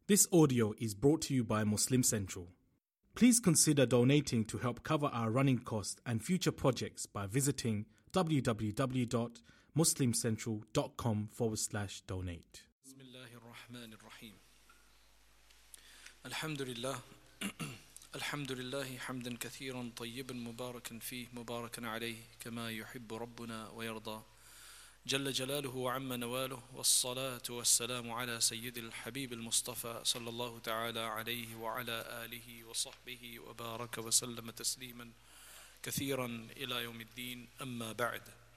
This audio is brought to you by Muslim Central. Please consider donating to help cover our running costs and future projects by visiting www.muslimcentral.com/donate. Bismillahirrahmanirrahim. Alhamdulillah. Alhamdulillah hamdan kathiran tayyiban mubarakan fih mubarakan alayhi kama yuhibbu rabbuna wa yarda. جل جلاله وعم نواله والصلاة والسلام على سيد الحبيب المصطفى صلى الله تعالى عليه وعلى آله وصحبه وبارك وسلم تسليما كثيرا إلى يوم الدين أما بعد.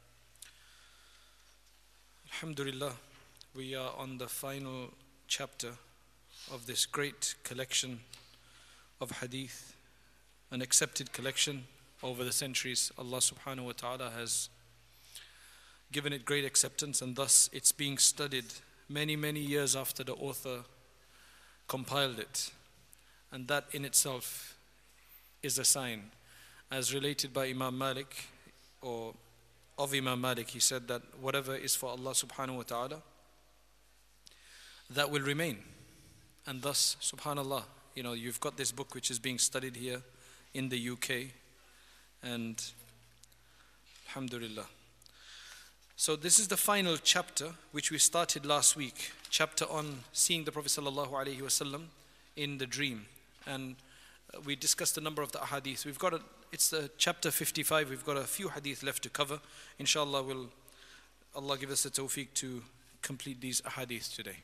Alhamdulillah, we are on the final chapter of this great collection of hadith, an accepted collection over the centuries. Allah subhanahu wa ta'ala has given it great acceptance, and thus it's being studied many years after the author compiled it. And that in itself is a sign. As related by Imam Malik, or of Imam Malik, he said that whatever is for Allah subhanahu wa ta'ala, that will remain. And thus, subhanallah, you've got this book which is being studied here in the UK, and alhamdulillah. So this is the final chapter which we started last week, chapter on seeing the Prophet ﷺ in the dream. And we discussed a number of the ahadith. It's the chapter 55, we've got a few hadith left to cover. Inshallah, Allah give us the tawfiq to complete these ahadith today.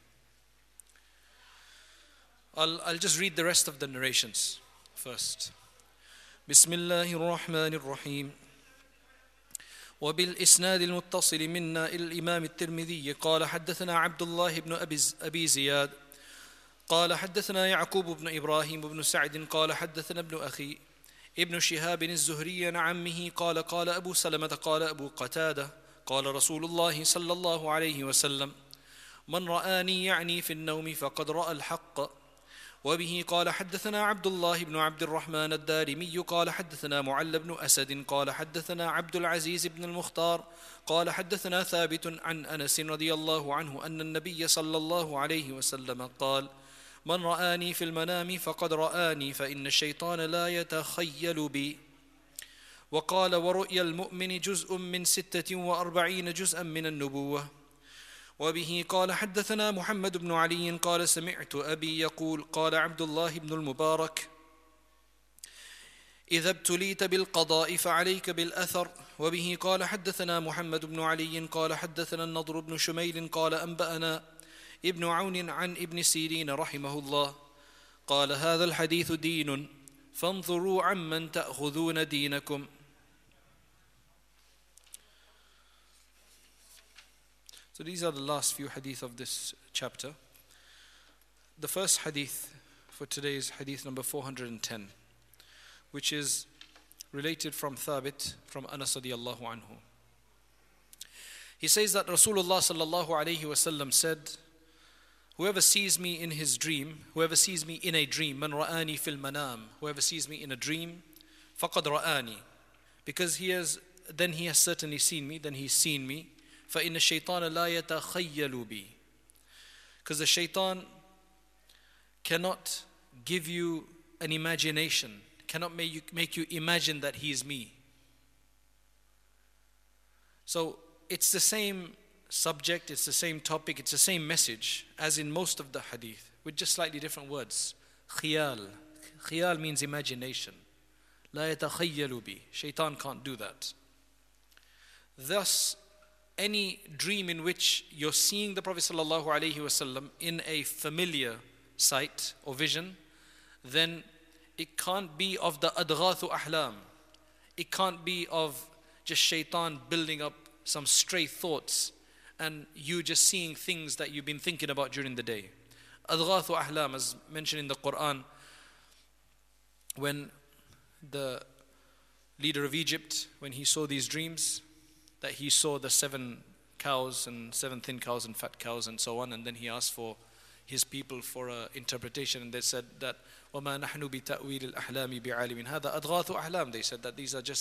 I'll just read the rest of the narrations first. Bismillahir Rahmanir Rahim. وبالإسناد المتصل منا إلى الإمام الترمذي قال حدثنا عبد الله بن أبي زياد قال حدثنا يعقوب بن إبراهيم بن سعد قال حدثنا ابن أخي ابن شهاب الزهري عن عمه قال قال أبو سلمة قال أبو قتادة قال رسول الله صلى الله عليه وسلم من رآني يعني في النوم فقد رأى الحق. وبه قال حدثنا عبد الله بن عبد الرحمن الدارمي قال حدثنا معل بن أسد قال حدثنا عبد العزيز بن المختار قال حدثنا ثابت عن أنس رضي الله عنه أن النبي صلى الله عليه وسلم قال من رآني في المنام فقد رآني فإن الشيطان لا يتخيل بي. وقال ورؤيا المؤمن جزء من 46 جزءا من النبوة. وبه قال حدثنا محمد بن علي قال سمعت أبي يقول قال عبد الله بن المبارك إذا ابتليت بالقضاء فعليك بالأثر. وبه قال حدثنا محمد بن علي قال حدثنا النضر بن شميل قال أنبأنا ابن عون عن ابن سيرين رحمه الله قال هذا الحديث دين فانظروا عمن تأخذون دينكم. So these are the last few hadith of this chapter. The first hadith for today is hadith number 410, which is related from Thabit, from Anas radiyallahu anhu. He says that Rasulullah sallallahu alayhi wasallam said, whoever sees me in his dream, whoever sees me in a dream, man ra'ani fil manam, whoever sees me in a dream, faqad ra'ani, because he has certainly seen me, then he's seen me. فَإِنَّ الشَّيْطَانَ لَا يَتَخَيَّلُ بِي, because the shaitan cannot give you an imagination, cannot make you imagine that he is me. So it's the same subject, it's the same topic, it's the same message as in most of the hadith, with just slightly different words. Khiyal. Khiyal means imagination. لَا يَتَخَيَّلُ بِي. Shaitan can't do that. Thus, any dream in which you're seeing the Prophet ﷺ in a familiar sight or vision, then it can't be of the adghathu ahlam. It can't be of just shaitan building up some stray thoughts and you just seeing things that you've been thinking about during the day. Adghathu ahlam, as mentioned in the Quran, when the leader of Egypt, when he saw these dreams, that he saw the 7 cows and 7 thin cows and fat cows and so on, and then he asked for his people for an interpretation, and they said that وَمَا نَحْنُ بِتَأْوِيلِ الْأَحْلَامِ بِعَالِمٍ هَذَا أَضْغَاثُ أَحْلَامٍ. They said that these are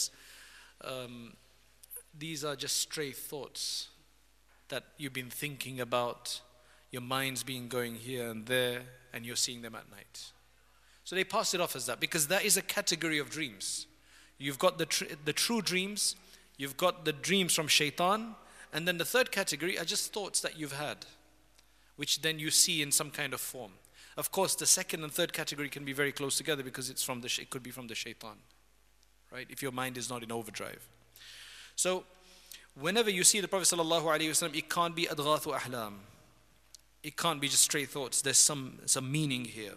just stray thoughts that you've been thinking about, your mind's been going here and there, and you're seeing them at night. So they pass it off as that, because that is a category of dreams. You've got the true dreams, you've got the dreams from shaitan, and then the third category are just thoughts that you've had, which then you see in some kind of form. Of course, the second and third category can be very close together, because it could be from the shaitan, right? If your mind is not in overdrive. So, whenever you see the Prophet ﷺ, it can't be adghathu ahlam. It can't be just stray thoughts. There's some meaning here.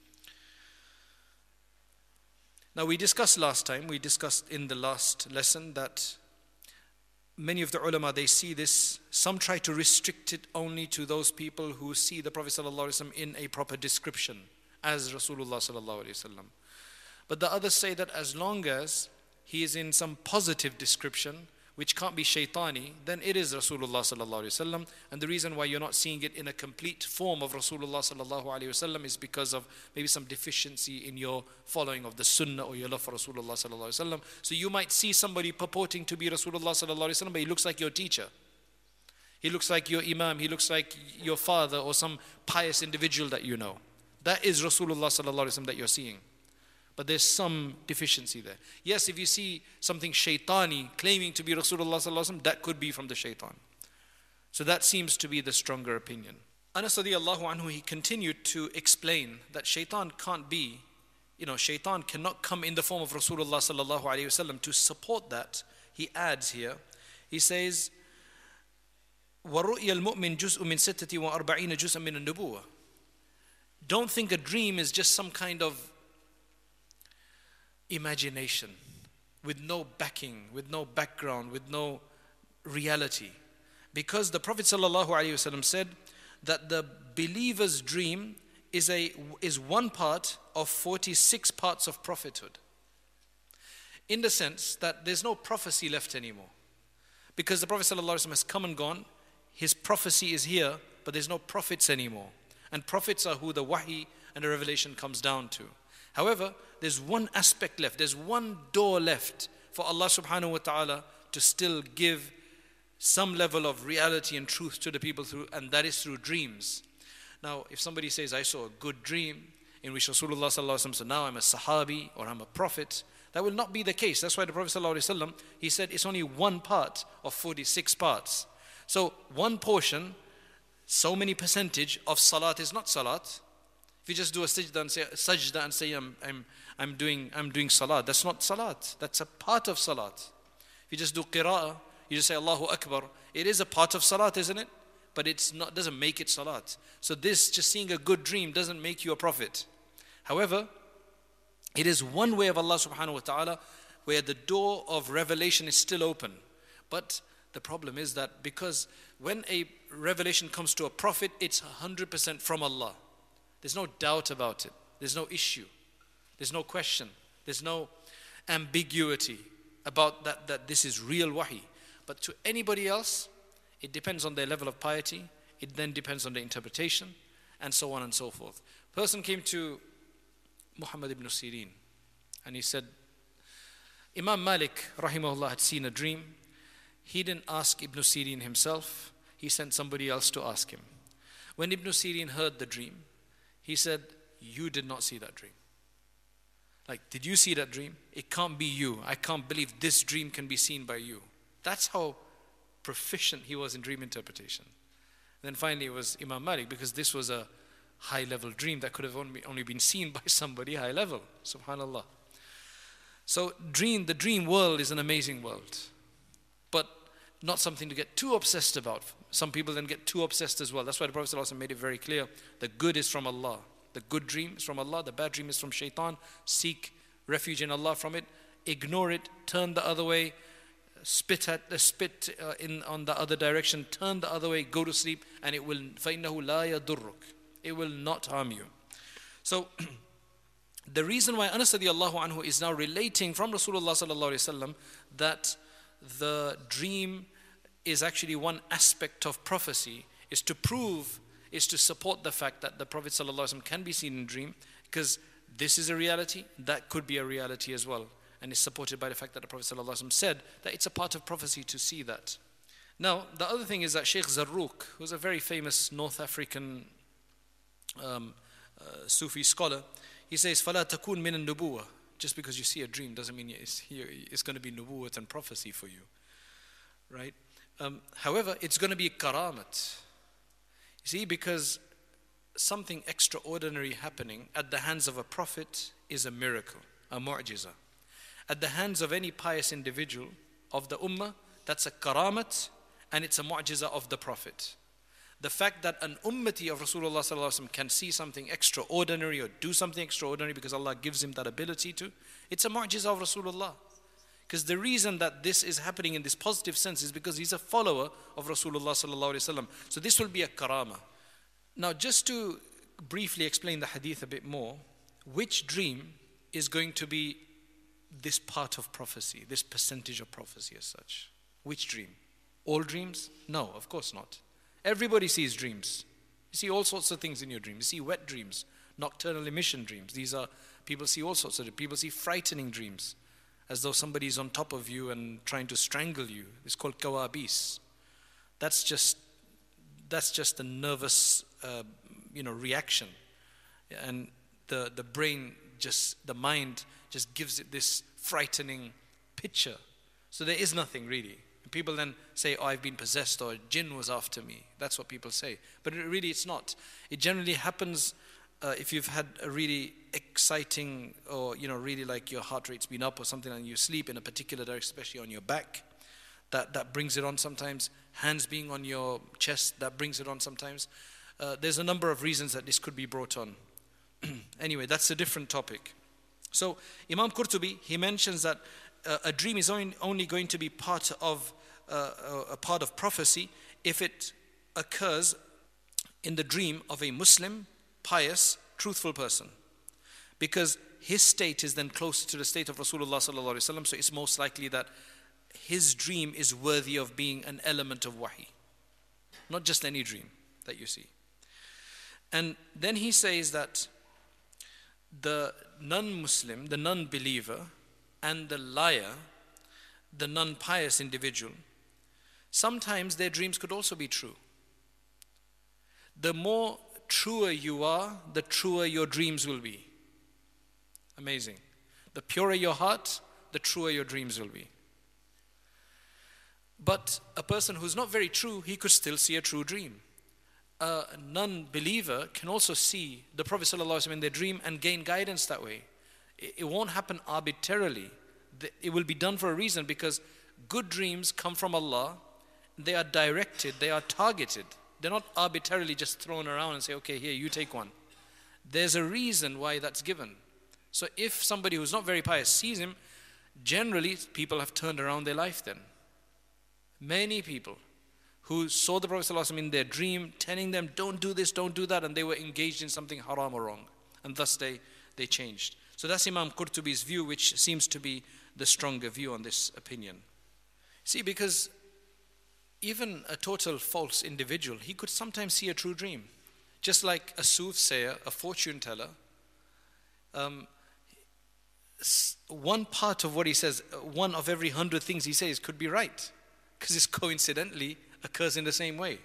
Now we discussed in the last lesson that many of the ulama, they see this, some try to restrict it only to those people who see the Prophet ﷺ in a proper description as Rasulullah ﷺ. But the others say that as long as he is in some positive description, which can't be shaitani, then it is Rasulullah sallallahu alaihi wasallam. And the reason why you're not seeing it in a complete form of Rasulullah sallallahu alaihi wasallam is because of maybe some deficiency in your following of the sunnah or your love for Rasulullah sallallahu alaihi wasallam. So you might see somebody purporting to be Rasulullah sallallahu alaihi wasallam, but he looks like your teacher. He looks like your imam. He looks like your father or some pious individual that you know. That is Rasulullah sallallahu alaihi wasallam that you're seeing. But there's some deficiency there. Yes, if you see something shaitani claiming to be Rasulullah sallallahu alaihi wasallam, that could be from the shaitan. So that seems to be the stronger opinion. Anas radiallahu anhu, he continued to explain that shaitan can't be, shaitan cannot come in the form of Rasulullah sallallahu alaihi wasallam. To support that, he adds here, he says, وَرُؤْيَ الْمُؤْمِنْ جُزْءٌ مِّن 46 جُزْءً مِّنَ النُّبُوَّةِ. Don't think a dream is just some kind of imagination with no backing, with no background, with no reality. Because the Prophet ﷺ said that the believer's dream is one part of 46 parts of prophethood. In the sense that there's no prophecy left anymore. Because the Prophet ﷺ has come and gone, his prophecy is here, but there's no prophets anymore. And prophets are who the wahi and the revelation comes down to. However, there's one aspect left, there's one door left for Allah subhanahu wa ta'ala to still give some level of reality and truth to the people through, and that is through dreams. Now, if somebody says, I saw a good dream in which Rasulullah sallallahu alaihi wasallam said, now I'm a sahabi or I'm a prophet, that will not be the case. That's why the Prophet sallallahu alaihi wasallam, he said it's only one part of 46 parts. So one portion, so many percentage of salat is not salat. If you just do a sajda and say I'm doing salat, that's not salat. That's a part of salat. If you just do qira'ah, you just say Allahu Akbar, it is a part of salat, isn't it? But doesn't make it salat. So this, just seeing a good dream, doesn't make you a prophet. However, it is one way of Allah subhanahu wa ta'ala where the door of revelation is still open. But the problem is that because when a revelation comes to a prophet, it's 100% from Allah. There's no doubt about it. There's no issue. There's no question. There's no ambiguity about that this is real wahi. But to anybody else, it depends on their level of piety. It then depends on the interpretation, and so on and so forth. A person came to Muhammad ibn Sirin, and he said, Imam Malik, rahimahullah, had seen a dream. He didn't ask Ibn Sirin himself. He sent somebody else to ask him. When Ibn Sirin heard the dream, he said, you did not see that dream. Like, did you see that dream? It can't be you. I can't believe this dream can be seen by you. That's how proficient he was in dream interpretation. And then finally it was Imam Malik, because this was a high-level dream that could have only been seen by somebody high level. Subhanallah. So the dream world is an amazing world, but not something to get too obsessed about. Some people then get too obsessed as well. That's why the Prophet ﷺ made it very clear. The good is from Allah. The good dream is from Allah. The bad dream is from shaitan. Seek refuge in Allah from it. Ignore it. Turn the other way. Spit on the other direction. Turn the other way. Go to sleep. And it will, فَإِنَّهُ لَا يَضُرُّكَ. It will not harm you. So, the reason why Anas radiallahu anhu is now relating from Rasulullah sallallahu alaihi wasallam that the dream is actually one aspect of prophecy is to support the fact that the Prophet sallallahu alaihi wasallam can be seen in a dream, because this is a reality, that could be a reality as well, and is supported by the fact that the Prophet sallallahu alaihi wasallam said that it's a part of prophecy to see that. Now, the other thing is that Sheikh Zarruq, who's a very famous North African Sufi scholar. He says, فَلَا تَكُونْ مِنَ النُّبُوَّةِ. Just because you see a dream doesn't mean it's going to be nubuwwat and prophecy for you. Right? However, it's going to be karamat. You see, because something extraordinary happening at the hands of a prophet is a miracle, a mu'jiza. At the hands of any pious individual of the ummah, that's a karamat, and it's a mu'jiza of the prophet. The fact that an ummati of Rasulullah sallallahu alaihi wasallam can see something extraordinary or do something extraordinary because Allah gives him that ability to, it's a mu'jiza of Rasulullah. Because the reason that this is happening in this positive sense is because he's a follower of Rasulullah sallallahu alaihi wasallam. So this will be a karama. Now, just to briefly explain the hadith a bit more, which dream is going to be this part of prophecy, this percentage of prophecy as such? Which dream? All dreams? No, of course not. Everybody sees dreams. You see all sorts of things in your dreams. You see wet dreams, nocturnal emission dreams. These are, people see all sorts of dreams. People see frightening dreams, as though somebody is on top of you and trying to strangle you. It's called kawabis. That's just a nervous, reaction. And the brain the mind just gives it this frightening picture. So there is nothing really. People then say, oh, I've been possessed, or jinn was after me. That's what people say. But really it's not. It generally happens if you've had a really exciting, or really like your heart rate's been up or something, and you sleep in a particular direction, especially on your back. That brings it on sometimes. Hands being on your chest, that brings it on sometimes. There's a number of reasons that this could be brought on. Anyway, that's a different topic. So Imam Qurtubi, he mentions that a dream is only going to be part of a part of prophecy if it occurs in the dream of a Muslim, pious, truthful person, because his state is then closer to the state of Rasulullah sallallahu alaihi wasallam. So it's most likely that his dream is worthy of being an element of wahi, not just any dream that you see. And then he says that the non-Muslim, the non-believer, and the liar, the non-pious individual, sometimes their dreams could also be true. The more truer you are, the truer your dreams will be. Amazing. The purer your heart, the truer your dreams will be. But a person who's not very true, he could still see a true dream. A non-believer can also see the Prophet ﷺ in their dream and gain guidance that way. It won't happen arbitrarily. It will be done for a reason, because good dreams come from Allah. They are directed, they are targeted. They're not arbitrarily just thrown around and say, okay, here, you take one. There's a reason why that's given. So if somebody who's not very pious sees him, generally people have turned around their life then. Many people who saw the Prophet ﷺ in their dream, telling them, don't do this, don't do that, and they were engaged in something haram or wrong. And thus they changed. So that's Imam Qurtubi's view, which seems to be the stronger view on this opinion. See, because even a total false individual, he could sometimes see a true dream. Just like a soothsayer, a fortune teller, one part of what he says, one of every 100 things he says could be right, because it coincidentally occurs in the same way.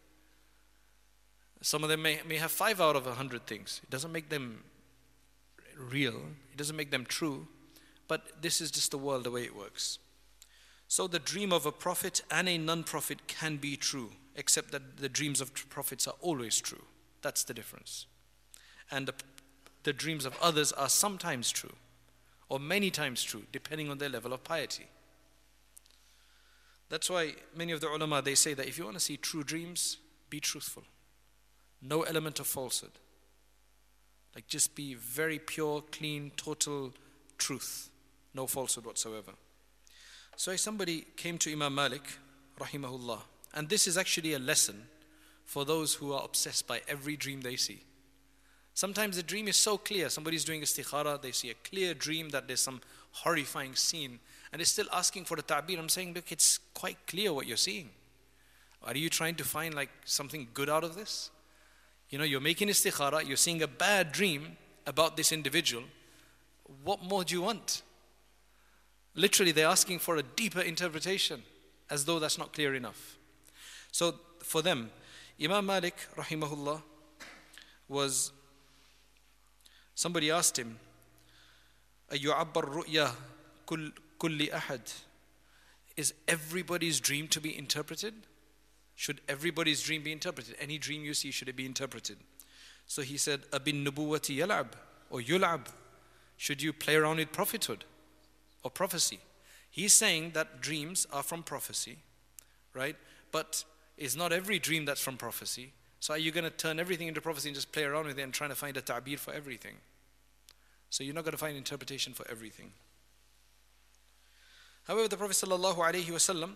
Some of them may have 5 out of 100 things. It doesn't make them real, it doesn't make them true, but this is just the world, the way it works. So the dream of a prophet and a non-prophet can be true, except that the dreams of prophets are always true. That's the difference. And the dreams of others are sometimes true, or many times true, depending on their level of piety. That's why many of the ulama, they say that if you want to see true dreams, be truthful. No element of falsehood. Like, just be very pure, clean, total truth. No falsehood whatsoever. So somebody came to Imam Malik, rahimahullah, and this is actually a lesson for those who are obsessed by every dream they see. Sometimes the dream is so clear, somebody's doing istikhara, they see a clear dream that there's some horrifying scene, and they're still asking for the ta'bir. I'm saying, look, it's quite clear what you're seeing. Are you trying to find like something good out of this? You're making istikhara, you're seeing a bad dream about this individual. What more do you want? Literally, they're asking for a deeper interpretation, as though that's not clear enough. So for them, Imam Malik, rahimahullah, was Somebody asked him, أَيُعَبَّرْ رُؤْيَا كُلِّ أَحَدٍ? Is everybody's dream to be interpreted? Should everybody's dream be interpreted? Any dream you see, should it be interpreted? So he said, أَبِن نُبُوَّةِ يَلْعَبْ or يُلْعَبْ? Should you play around with prophethood or prophecy? He's saying that dreams are from prophecy, right? But it's not every dream that's from prophecy. So are you going to turn everything into prophecy and just play around with it and trying to find a ta'bir for everything? So you're not going to find interpretation for everything. However, the Prophet ﷺ,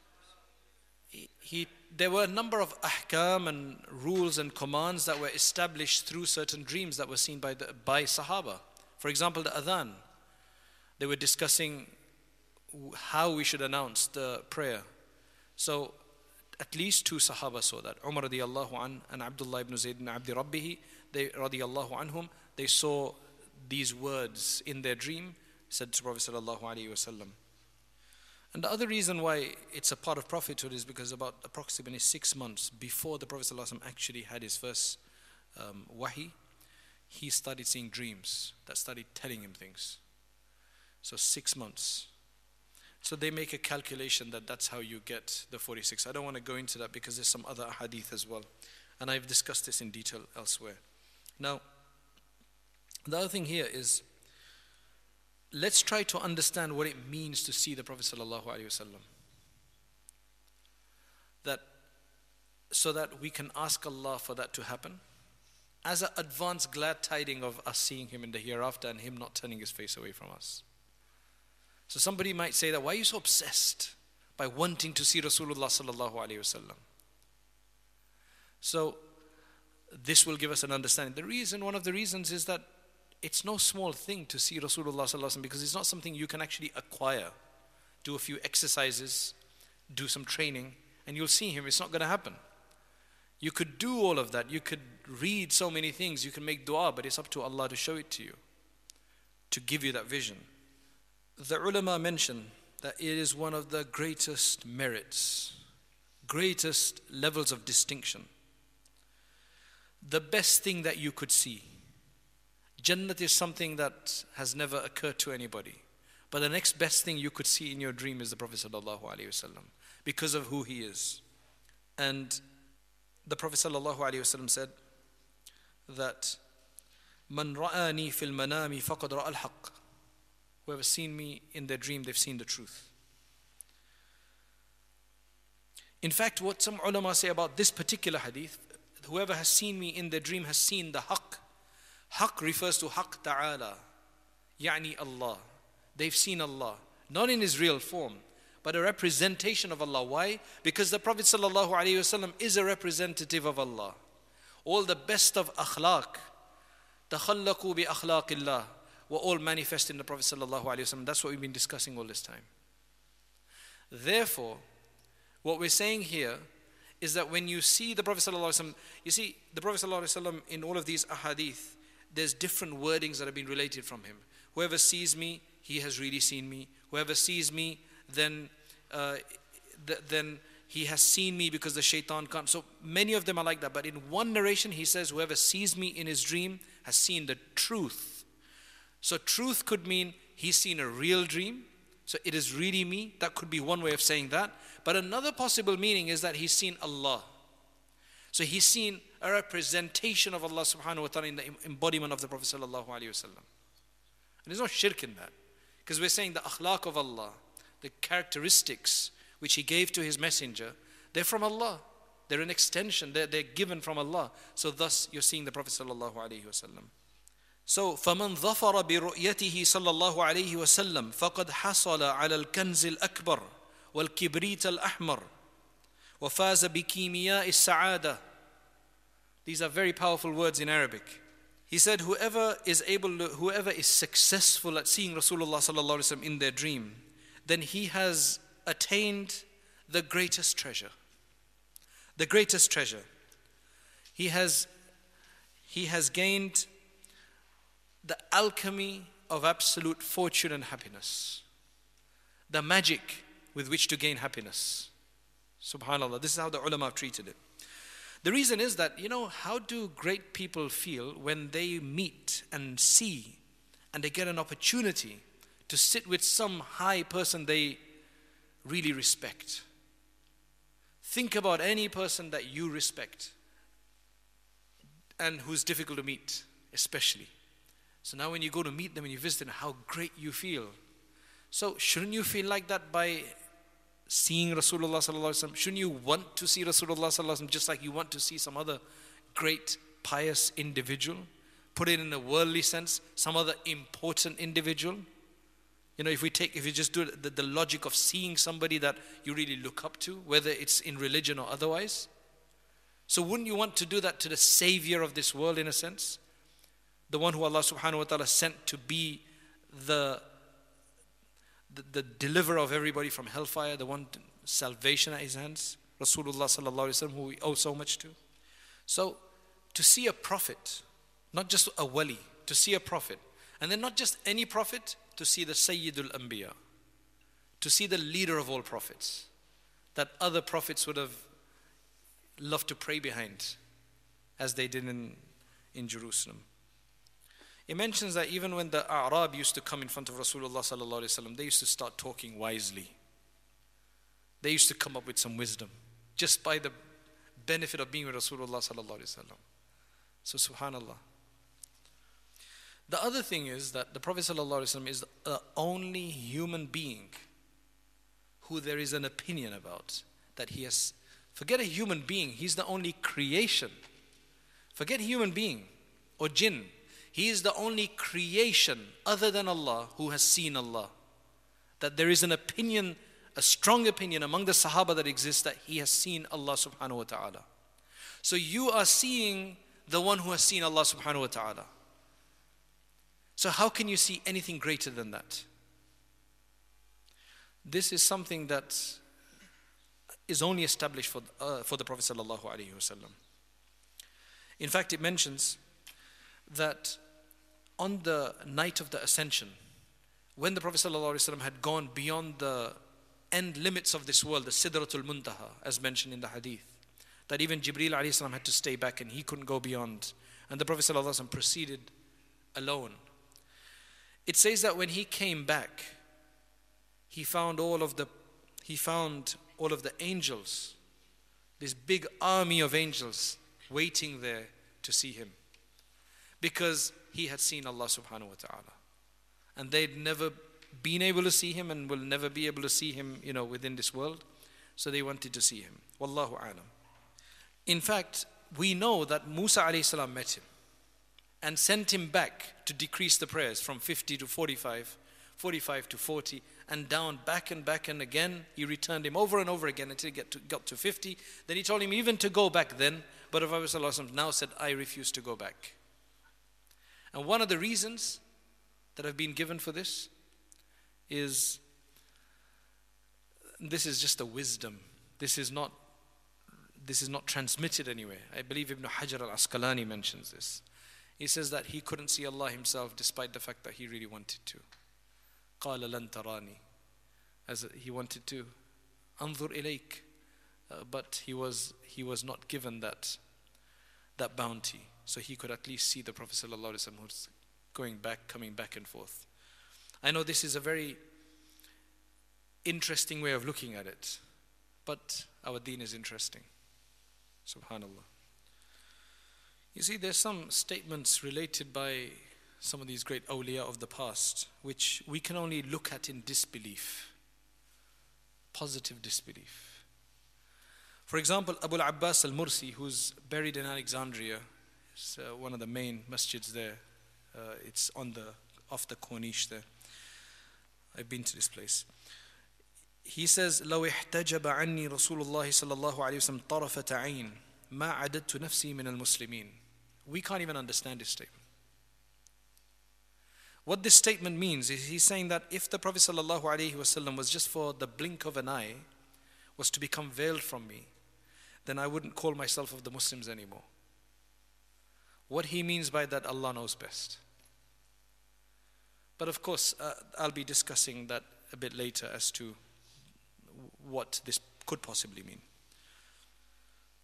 there were a number of ahkam and rules and commands that were established through certain dreams that were seen by Sahaba. For example, the adhan. They were discussing how we should announce the prayer. So at least 2 Sahaba saw that. Umar radiallahu an and Abdullah ibn Zayd ibn Abdi Rabbihi, they radiallahu anhum, they saw these words in their dream, said to Prophet sallallahu alaihi wasallam. And the other reason why it's a part of prophethood is because about approximately 6 months before the Prophet sallallahu alaihi wasallam actually had his first wahi, he started seeing dreams that started telling him things. So 6 months. So they make a calculation that that's how you get the 46. I don't want to go into that because there's some other hadith as well. And I've discussed this in detail elsewhere. Now, the other thing here is, let's try to understand what it means to see the Prophet ﷺ. So that we can ask Allah for that to happen. As an advanced glad tiding of us seeing him in the hereafter and him not turning his face away from us. So somebody might say that, why are you so obsessed by wanting to see Rasulullah sallallahu alaihi wasallam? So this will give us an understanding. One of the reasons is that it's no small thing to see Rasulullah sallallahu alaihi wasallam, because it's not something you can actually acquire. Do a few exercises, do some training, and you'll see him. It's not going to happen. You could do all of that. You could read so many things. You can make dua, but it's up to Allah to show it to you, to give you that vision. The ulama mention that it is one of the greatest merits, greatest levels of distinction. The best thing that you could see. Jannat is something that has never occurred to anybody. But the next best thing you could see in your dream is the Prophet ﷺ, because of who he is. And the Prophet ﷺ said that Man ra'ani fil manami faqad ra'al haqq. Whoever seen me in their dream, they've seen the truth. In fact, what some ulama say about this particular hadith, whoever has seen me in their dream has seen the haqq. Haqq refers to haqq ta'ala, yani Allah. They've seen Allah, not in his real form, but a representation of Allah. Why? Because the Prophet ﷺ is a representative of Allah. All the best of akhlaq, takhallaqu bi akhlaqillah, were all manifest in the Prophet ﷺ. That's what we've been discussing all this time. Therefore, what we're saying here is that when you see the Prophet ﷺ, you see the Prophet ﷺ in all of these ahadith, there's different wordings that have been related from him. Whoever sees me, he has really seen me. Whoever sees me, then he has seen me, because the shaitan can't. So many of them are like that. But in one narration, he says, whoever sees me in his dream has seen the truth. So truth could mean he's seen a real dream. So it is really me. That could be one way of saying that. But another possible meaning is that he's seen Allah. So he's seen a representation of Allah subhanahu wa ta'ala in the embodiment of the Prophet sallallahu alaihi wasallam. And there's no shirk in that. Because we're saying the akhlaq of Allah, the characteristics which he gave to his messenger, they're from Allah. They're an extension. They're given from Allah. So thus you're seeing the Prophet sallallahu alaihi wasallam. So فَمَنْ ظَفَرَ بِرُؤْيَتِهِ صلى الله عليه وسلم فقد حصل على الكنز الأكبر والكبريت الأحمر وفاز بكيمياء السعادة. These are very powerful words in Arabic. He said, whoever is successful at seeing Rasulullah sallallahu alaihi wasallam in their dream, then he has attained the greatest treasure. The greatest treasure. He has gained the alchemy of absolute fortune and happiness. The magic with which to gain happiness. Subhanallah. This is how the ulama have treated it. The reason is that, how do great people feel when they meet and see and they get an opportunity to sit with some high person they really respect? Think about any person that you respect and who's difficult to meet, especially. So now when you go to meet them and you visit them, how great you feel. So shouldn't you feel like that by seeing Rasulullah sallallahu alaihi wasallam? Shouldn't you want to see Rasulullah sallallahu alaihi wasallam just like you want to see some other great pious individual? Put it in a worldly sense, some other important individual. If you just do the logic of seeing somebody that you really look up to, whether it's in religion or otherwise. So wouldn't you want to do that to the savior of this world in a sense? The one who Allah subhanahu wa ta'ala sent to be the deliverer of everybody from hellfire, the one salvation at his hands, Rasulullah sallallahu alaihi wasallam, who we owe so much to. So to see a prophet, not just a wali, to see a prophet, and then not just any prophet, to see the Sayyidul Anbiya, to see the leader of all prophets, that other prophets would have loved to pray behind, as they did in Jerusalem. It mentions that even when the A'rab used to come in front of Rasulullah sallallahu alaihi wasallam, they used to start talking wisely. They used to come up with some wisdom, just by the benefit of being with Rasulullah sallallahu alaihi wasallam. So subhanallah. The other thing is that the Prophet ﷺ is the only human being who there is an opinion about. That he has, forget a human being, he's the only creation. Forget human being or jinn. He is the only creation other than Allah who has seen Allah. That there is an opinion, a strong opinion among the Sahaba that exists that he has seen Allah subhanahu wa ta'ala. So you are seeing the one who has seen Allah subhanahu wa ta'ala. So how can you see anything greater than that? This is something that is only established for the Prophet sallallahu alaihi wasallam. In fact, it mentions that on the night of the ascension, when the Prophet sallallahu alaihi wasallam had gone beyond the end limits of this world, the Sidratul Muntaha, as mentioned in the hadith, that even Jibreel alayhi salam had to stay back and he couldn't go beyond, and the Prophet sallallahu alaihi wasallam proceeded alone. It says that when he came back, he found all of the angels, this big army of angels waiting there to see him, because he had seen Allah subhanahu wa ta'ala, and they'd never been able to see him and will never be able to see him, within this world. So they wanted to see him. Wallahu a'lam. In fact, we know that Musa alayhi salam met him and sent him back to decrease the prayers from 50 to 45, 45 to 40, and down, back and again. He returned him over and over again until he got to 50. Then he told him even to go back then, but the Prophet ﷺ now said, I refuse to go back. And one of the reasons that have been given for this is just a wisdom. This is not transmitted anywhere. I believe Ibn Hajar al-Asqalani mentions this. He says that he couldn't see Allah himself despite the fact that he really wanted to. قَالَ لَن تَرَانِي, as he wanted to. أَنظُرْ إِلَيْكَ, but he was not given that bounty. So he could at least see the Prophet ﷺ who's going back, coming back and forth. I know this is a very interesting way of looking at it, but our deen is interesting. Subhanallah. You see, there's some statements related by some of these great awliya of the past, which we can only look at in disbelief, positive disbelief. For example, Abu al-Abbas al-Mursi, who's buried in Alexandria, it's one of the main masjids there. It's off the Corniche there. I've been to this place. He says, لو احتجب عني رسول الله صلى الله عليه وسلم طرفة عين ما عددت نفسي من المسلمين. We can't even understand this statement. What this statement means is he's saying that if the Prophet sallallahu alaihi wasallam was just for the blink of an eye, was to become veiled from me, then I wouldn't call myself of the Muslims anymore. What he means by that, Allah knows best. But of course, I'll be discussing that a bit later as to what this could possibly mean.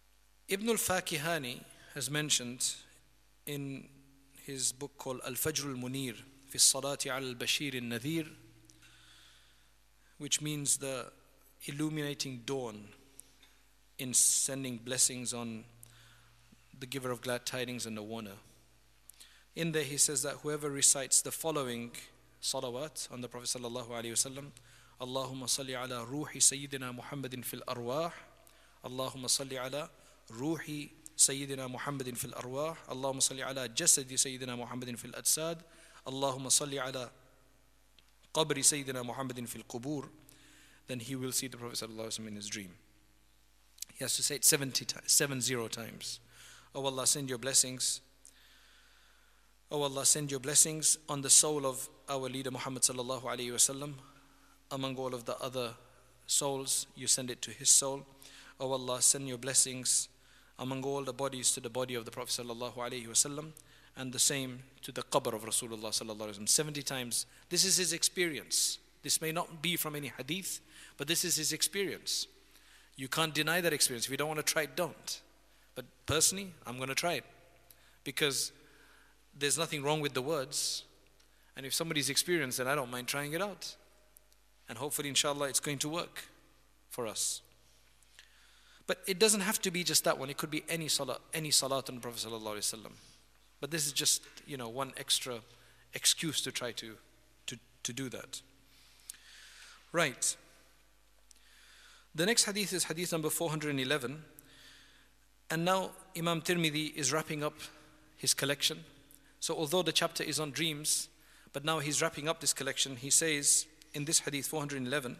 Ibn al-Fakihani has mentioned in his book called Al-Fajr al-Munir fi Salati al-Bashir al-Nadhir, which means the illuminating dawn in sending blessings on the giver of glad tidings and the warner. In there he says that whoever recites the following salawat on the Prophet sallallahu alaihi wasallam: Allahumma salli ala ruhi Sayyidina Muhammadin fil arwah, Allahumma salli ala ruhi Sayyidina Muhammadin fil arwah, Allahumma salli ala jasadi Sayyidina Muhammadin fil ajsad, Allahumma salli ala qabri Sayyidina Muhammadin fil qubur, then he will see the Prophet sallallahu alaihi wasallam in his dream. He has to say it 70 times. Oh Allah, send your blessings. Oh Allah, send your blessings on the soul of our leader Muhammad sallallahu alaihi wasallam. Among all of the other souls, you send it to his soul. Oh Allah, send your blessings among all the bodies to the body of the Prophet sallallahu alaihi wasallam, and the same to the qabr of Rasulullah sallallahu alaihi wasallam. 70 times. This is his experience. This may not be from any hadith, but this is his experience. You can't deny that experience. If you don't want to try it, don't. But personally, I'm going to try it, because there's nothing wrong with the words. And if somebody's experienced, then I don't mind trying it out. And hopefully, inshallah, it's going to work for us. But it doesn't have to be just that one. It could be any salat on the Prophet sallallahu alaihi wasallam. But this is just, one extra excuse to try to do that. Right. The next hadith is hadith number 411. And now Imam Tirmidhi is wrapping up his collection. So although the chapter is on dreams, but now he's wrapping up this collection. He says in this hadith 411,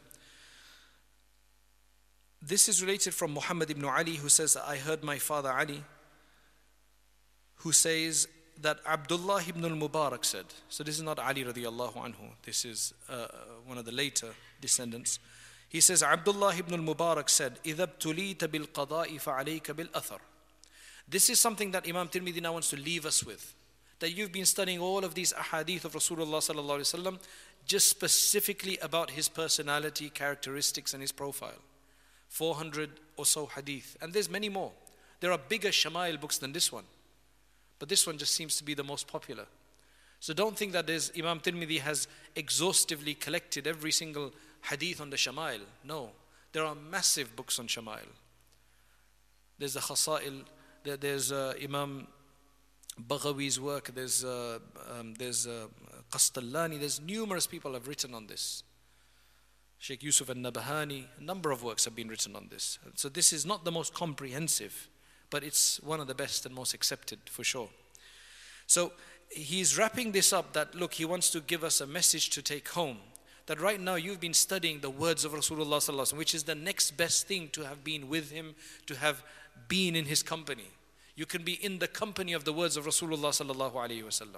this is related from Muhammad ibn Ali, who says, I heard my father Ali, who says that Abdullah ibn al-Mubarak said. So this is not Ali radiallahu anhu. This is one of the later descendants. He says, Abdullah ibn al-Mubarak said, إِذَا ابْتُلِيتَ بِالْقَضَاءِ فَعَلَيْكَ بِالْأَثَرِ. This is something that Imam Tirmidhi now wants to leave us with. That you've been studying all of these ahadith of Rasulullah sallallahu alaihi wasallam, just specifically about his personality, characteristics, and his profile. 400 or so hadith. And there's many more. There are bigger Shama'il books than this one. But this one just seems to be the most popular. So don't think that Imam Tirmidhi has exhaustively collected every single hadith on the Shama'il. No. There are massive books on Shama'il. There's the Khasa'il, there's Imam Baghawi's work, there's Qastallani, there's numerous people have written on this. Sheikh Yusuf al-Nabahani, a number of works have been written on this. So this is not the most comprehensive, but it's one of the best and most accepted for sure. So he's wrapping this up that, look, he wants to give us a message to take home. That right now you've been studying the words of Rasulullah sallallahu alaihi wasallam, which is the next best thing to have been with him, to have been in his company. You can be in the company of the words of Rasulullah sallallahu alaihi wasallam.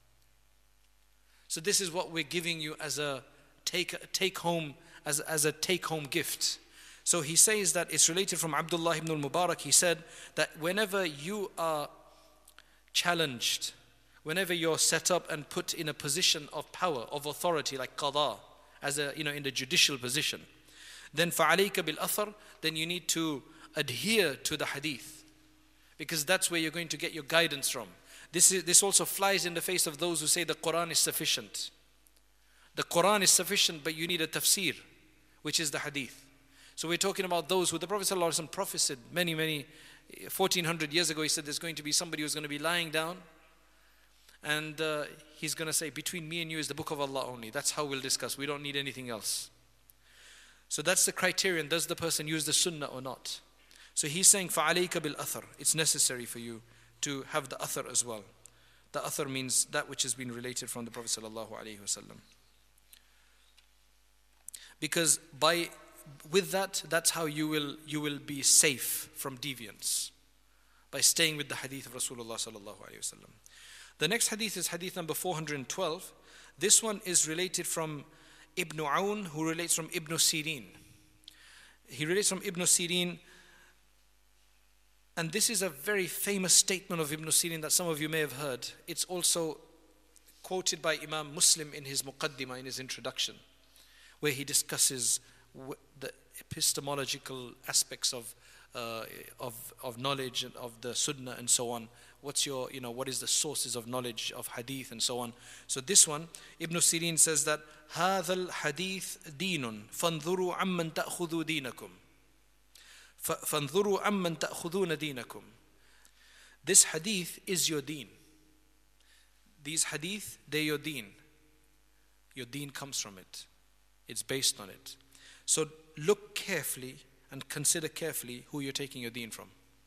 So this is what we're giving you as a take home gift. So he says that it's related from Abdullah ibn al-Mubarak. He said that whenever you are challenged, whenever you're set up and put in a position of power, of authority, like qada, as in the judicial position, then فَعَلَيْكَ بِالْأَثَرِ, then you need to adhere to the hadith, because that's where you're going to get your guidance from. This also flies in the face of those who say the Quran is sufficient. The Quran is sufficient, but you need a tafsir, which is the hadith. So we're talking about those who the Prophet ﷺ prophesied many 1400 years ago. He said there's going to be somebody who's going to be lying down, and he's going to say, between me and you is the book of Allah only. That's how we'll discuss. We don't need anything else. So that's the criterion. Does the person use the sunnah or not? So he's saying, فَعَلَيْكَ بِالْأَثَرِ. It's necessary for you to have the athar as well. The athar means that which has been related from the Prophet ﷺ. Because with that, that's how you will be safe from deviance, by staying with the hadith of Rasulullah sallallahu alaihi wasallam. The next hadith is hadith number 412. This one is related from Ibn Aoun, who relates from Ibn Sirin. He relates from Ibn Sirin, and this is a very famous statement of Ibn Sirin that some of you may have heard. It's also quoted by Imam Muslim in his Muqaddimah, in his introduction, where he discusses the epistemological aspects of of knowledge of the Sunnah and so on. What's your, what is the sources of knowledge of hadith and so on. So this one, Ibn Sirin says that هذا الحديث دين فانظروا عمن تأخذوا دينكم فانظروا عمن تأخذون دينكم. This hadith is your deen. These hadith, they're your deen. Your deen comes from it. It's based on it. So look carefully and consider carefully who you're taking your deen from.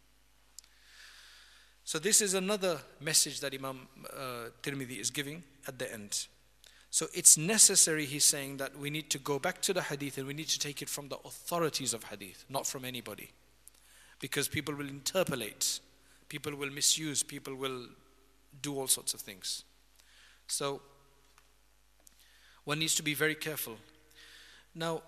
So this is another message that Imam Tirmidhi is giving at the end. So it's necessary, he's saying, that we need to go back to the hadith and we need to take it from the authorities of hadith, not from anybody. Because people will interpolate, people will misuse, people will do all sorts of things. So one needs to be very careful. Now,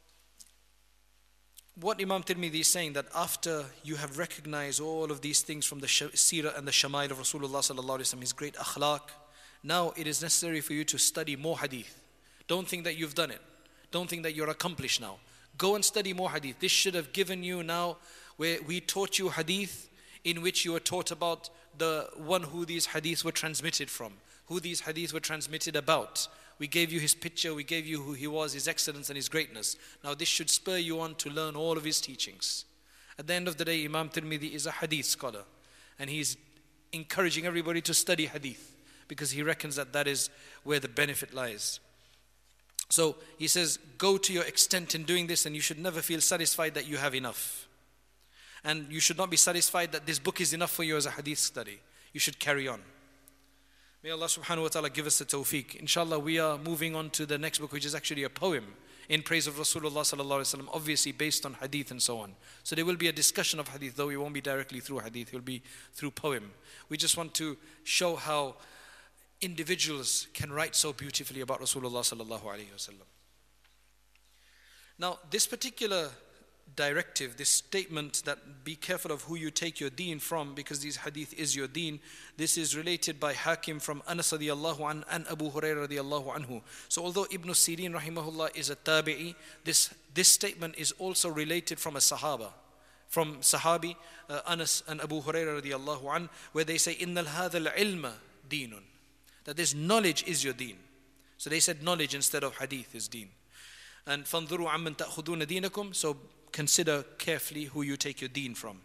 what Imam Tirmidhi is saying, that after you have recognized all of these things from the seerah and the shama'il of Rasulullah sallallahu alaihi wasallam, his great akhlaq, now it is necessary for you to study more hadith. Don't think that you've done it. Don't think that you're accomplished now. Go and study more hadith. This should have given you now, where we taught you hadith in which you were taught about the one who these hadiths were transmitted from, who these hadiths were transmitted about. We gave you his picture, we gave you who he was, his excellence and his greatness. Now this should spur you on to learn all of his teachings. At the end of the day, Imam Tirmidhi is a hadith scholar, and he's encouraging everybody to study hadith because he reckons that that is where the benefit lies. So he says, go to your extent in doing this, and you should never feel satisfied that you have enough. And you should not be satisfied that this book is enough for you as a hadith study. You should carry on. May Allah subhanahu wa ta'ala give us the tawfiq. Inshallah, we are moving on to the next book, which is actually a poem in praise of Rasulullah sallallahu alaihi wasallam, obviously based on hadith and so on. So there will be a discussion of hadith, though it won't be directly through hadith, it will be through poem. We just want to show how individuals can write so beautifully about Rasulullah sallallahu alaihi wasallam. Now, this particular directive, this statement that be careful of who you take your deen from, because this hadith is your deen, this is related by Hakim from Anas radiyallahu an and Abu Hurairah radiyallahu anhu. So although Ibn Sirin rahimahullah is a tabi'i, this statement is also related from a sahaba, from sahabi Anas and Abu Hurairah radiyallahu an, where they say, innal hadha al-ilma deenun, that this knowledge is your deen. So they said knowledge instead of hadith is deen. And فَانْظُرُوا عَمَّنْ تَأْخُذُونَ دِينَكُمْ, so consider carefully who you take your deen from.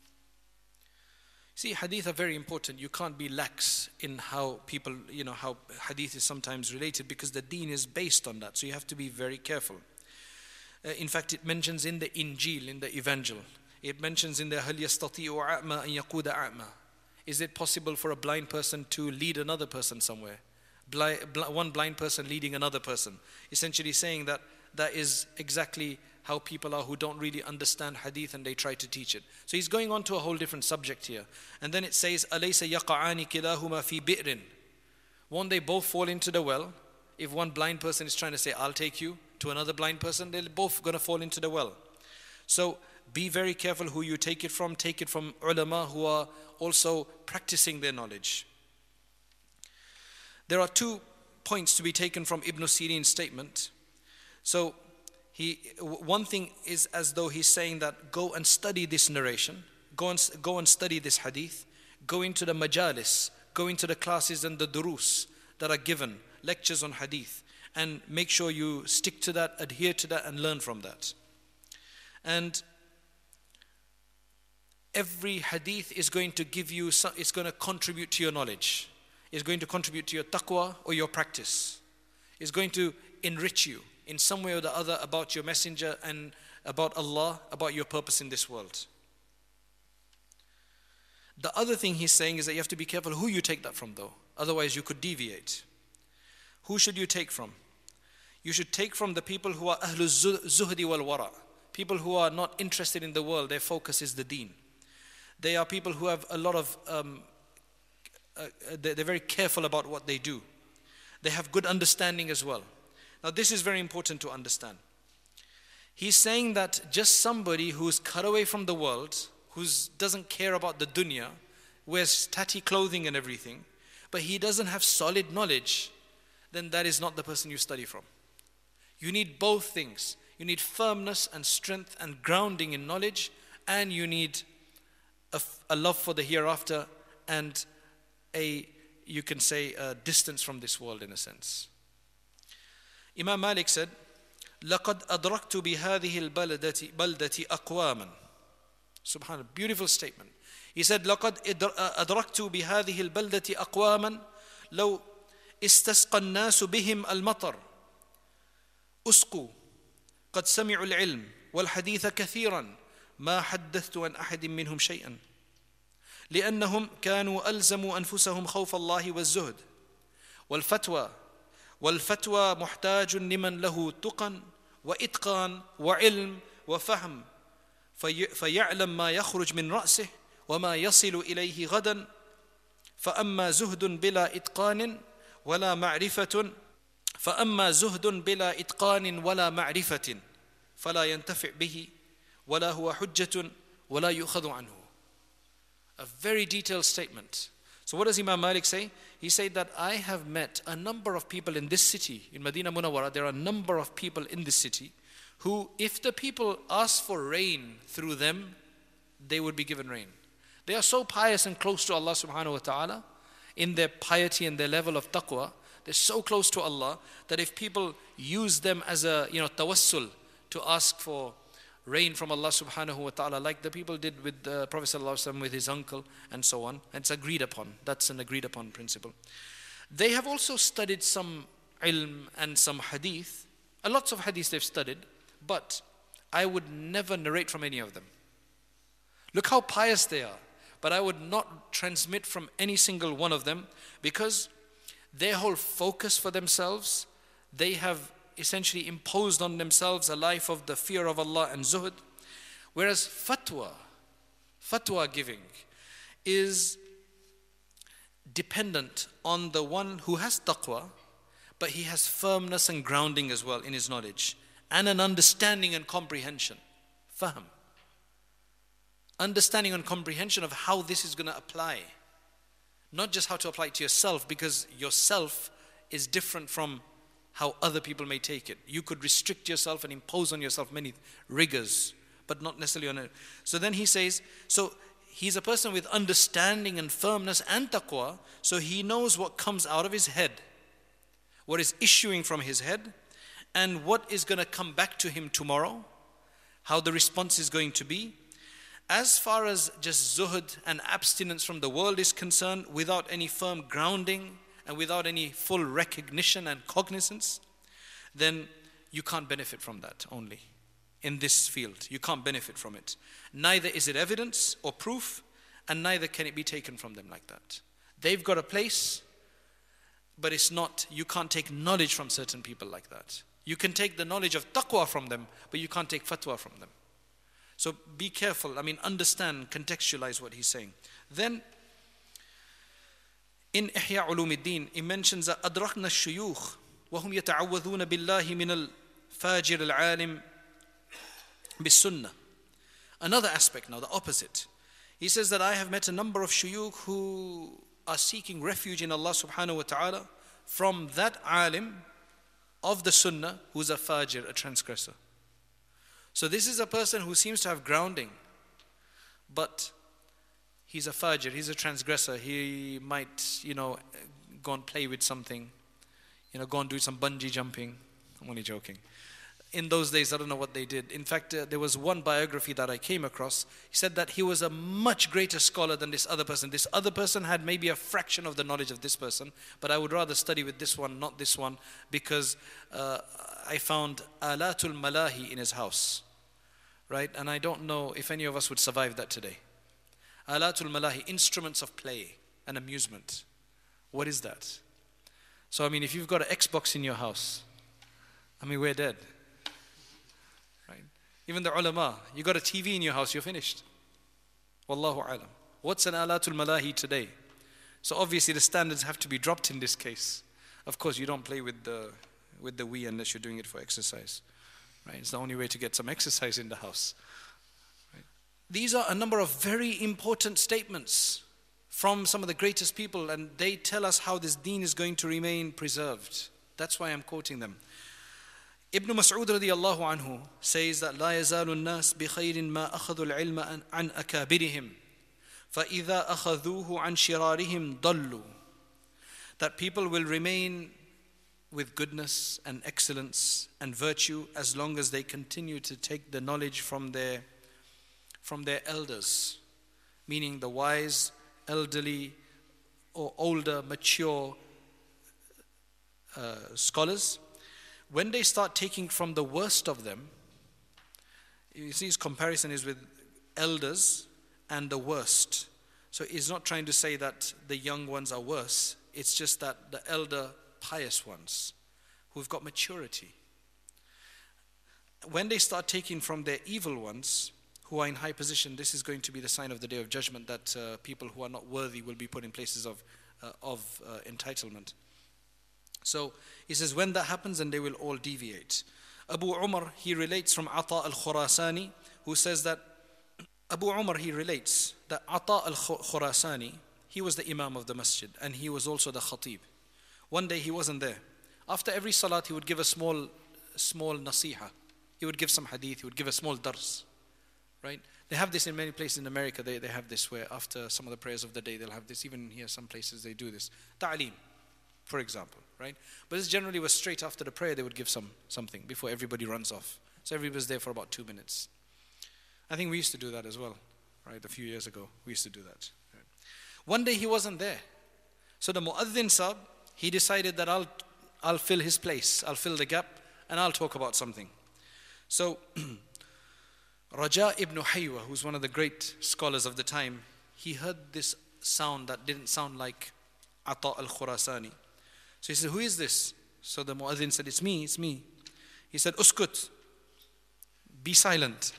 See, hadith are very important. You can't be lax in how people, how hadith is sometimes related, because the deen is based on that. So you have to be very careful. In fact, it mentions in the Injil, in the Evangel, it mentions in the هَلْ يَسْتَطِيعُ أَعْمَى أَن يَقُودَ أَعْمَى. Is it possible for a blind person to lead another person somewhere? One blind person leading another person. Essentially saying that that is exactly how people are who don't really understand hadith and they try to teach it. So he's going on to a whole different subject here. And then it says, أَلَيْسَ يَقَعَانِ كِلَاهُمَا فِي بِئْرٍ. Won't they both fall into the well? If one blind person is trying to say, I'll take you, to another blind person, they're both going to fall into the well. So be very careful who you take it from. Take it from ulama who are also practicing their knowledge. There are 2 points to be taken from Ibn Sirin's statement. So one thing is as though he's saying that go and study this narration, go and study this hadith, go into the majalis, go into the classes and the durus that are given, lectures on hadith, and make sure you stick to that, adhere to that, and learn from that. And every hadith is going to give you, it's going to contribute to your knowledge. It's going to contribute to your taqwa or your practice. It's going to enrich you in some way or the other about your messenger and about Allah, about your purpose in this world. The other thing he's saying is that you have to be careful who you take that from, though. Otherwise you could deviate. Who should you take from? You should take from the people who are ahlul zuhdi wal wara, people who are not interested in the world. Their focus is the deen. They are people who have a lot of they're very careful about what they do. They have good understanding as well. Now this is very important to understand. He's saying that just somebody who's cut away from the world, who doesn't care about the dunya, wears tatty clothing and everything, but he doesn't have solid knowledge, then that is not the person you study from. You need both things. You need firmness and strength and grounding in knowledge, and you need a love for the hereafter, and you can say a distance from this world in a sense. Imam Malik said, لَقَدْ أَدْرَكْتُ بِهَذِهِ الْبَلْدَةِ أَقْوَامًا. Subhanallah, beautiful statement. He said, لَقَدْ أَدْرَكْتُ بِهَذِهِ الْبَلْدَةِ أَقْوَامًا لَوْ اسْتَسْقَى النَّاسُ بِهِمْ الْمَطَرَ أُسْقُوا قَدْ سَمِعُوا الْعِلْمِ وَالْحَدِيثَ كَثِيرًا ما حدثت عن أحد منهم شيئا لأنهم كانوا ألزموا أنفسهم خوف الله والزهد والفتوى محتاج لمن له تقى وإتقان وعلم وفهم فيعلم ما يخرج من رأسه وما يصل إليه غدا فأما زهد بلا إتقان ولا معرفة فلا ينتفع به ولا هو حجة ولا يؤخذ عنه. A very detailed statement. So what does Imam Malik say? He said that I have met a number of people in this city, in Medina Munawwara, there are a number of people in this city who, if the people ask for rain through them, they would be given rain. They are so pious and close to Allah subhanahu wa ta'ala in their piety and their level of taqwa. They're so close to Allah that if people use them as a tawassul to ask for rain from Allah subhanahu wa ta'ala, like the people did with the Prophet sallallahu alaihi wasallam with his uncle and so on, and it's agreed upon. That's an agreed upon principle. They have also studied some ilm and some hadith. Lots of hadith they've studied, but I would never narrate from any of them. Look how pious they are, but I would not transmit from any single one of them, because their whole focus for themselves, they have essentially imposed on themselves a life of the fear of Allah and zuhud. Whereas fatwa giving is dependent on the one who has taqwa, but he has firmness and grounding as well in his knowledge, and an understanding and comprehension. Fahm. Understanding and comprehension of how this is going to apply. Not just how to apply it to yourself, because yourself is different from how other people may take it. You could restrict yourself and impose on yourself many rigors, but not necessarily on it. So then he says, so he's a person with understanding and firmness and taqwa, so he knows what comes out of his head, what is issuing from his head, and what is going to come back to him tomorrow, how the response is going to be. As far as just zuhud and abstinence from the world is concerned, without any firm grounding and without any full recognition and cognizance, then you can't benefit from that only. In this field, you can't benefit from it. Neither is it evidence or proof, and neither can it be taken from them like that. They've got a place, but it's not, you can't take knowledge from certain people like that. You can take the knowledge of taqwa from them, but you can't take fatwa from them. So be careful, understand, contextualize what he's saying. Then, in Ihya Ulumuddin, he mentions that أدركنا الشيوخ وهم يتعوذون بالله من الفاجر العالم بالسنة. Another aspect now, the opposite. He says that I have met a number of shuyukh who are seeking refuge in Allah subhanahu wa ta'ala from that alim of the sunnah who's a fajir, a transgressor. So this is a person who seems to have grounding, but he's a fajr, he's a transgressor. He might, go and play with something, go and do some bungee jumping. I'm only joking. In those days, I don't know what they did. In fact, there was one biography that I came across. He said that he was a much greater scholar than this other person. This other person had maybe a fraction of the knowledge of this person, but I would rather study with this one, not this one, because I found alatul malahi in his house, right? And I don't know if any of us would survive that today. Alatul malahi, instruments of play and amusement. What is that? So if you've got an Xbox in your house, we're dead. Right? Even the ulama, you got a TV in your house, you're finished. Wallahu alam. What's an alatul malahi today? So obviously the standards have to be dropped in this case. Of course, you don't play with the Wii unless you're doing it for exercise. Right? It's the only way to get some exercise in the house. Right? These are a number of very important statements from some of the greatest people, and they tell us how this deen is going to remain preserved. That's why I'm quoting them. Ibn Mas'ud radiyallahu anhu says that لا يزال الناس بخير ما أخذوا العلم عن أكابرهم فإذا أخذوه عن شرارهم ضلوا. That people will remain with goodness and excellence and virtue as long as they continue to take the knowledge from their elders, meaning the wise, elderly or older, mature scholars. When they start taking from the worst of them, you see his comparison is with elders and the worst. So he's not trying to say that the young ones are worse. It's just that the elder pious ones who've got maturity, when they start taking from their evil ones who are in high position, this is going to be the sign of the Day of Judgment, that people who are not worthy will be put in places of entitlement. So he says when that happens, then they will all deviate. Abu Umar, he relates from Ata al-Khurasani, who says that Abu Umar, he relates that Ata al-Khurasani, he was the Imam of the masjid and he was also the Khatib. One day he wasn't there. After every salat he would give a small nasiha. He would give some hadith, he would give a small dars. Right? They have this in many places in America. They have this where after some of the prayers of the day they'll have this. Even here some places they do this. Ta'aleem, for example. Right? But this generally was straight after the prayer they would give something before everybody runs off. So everybody's there for about 2 minutes. I think we used to do that as well. Right? A few years ago we used to do that. Right? One day he wasn't there. So the Mu'adhin Sahib, he decided that I'll fill his place. I'll fill the gap and I'll talk about something. So Raja ibn Haywa, who's one of the great scholars of the time, he heard this sound that didn't sound like Ata al-Khurasani. So he said, who is this? So the Mu'adhin said, it's me. He said, Uskut, be silent.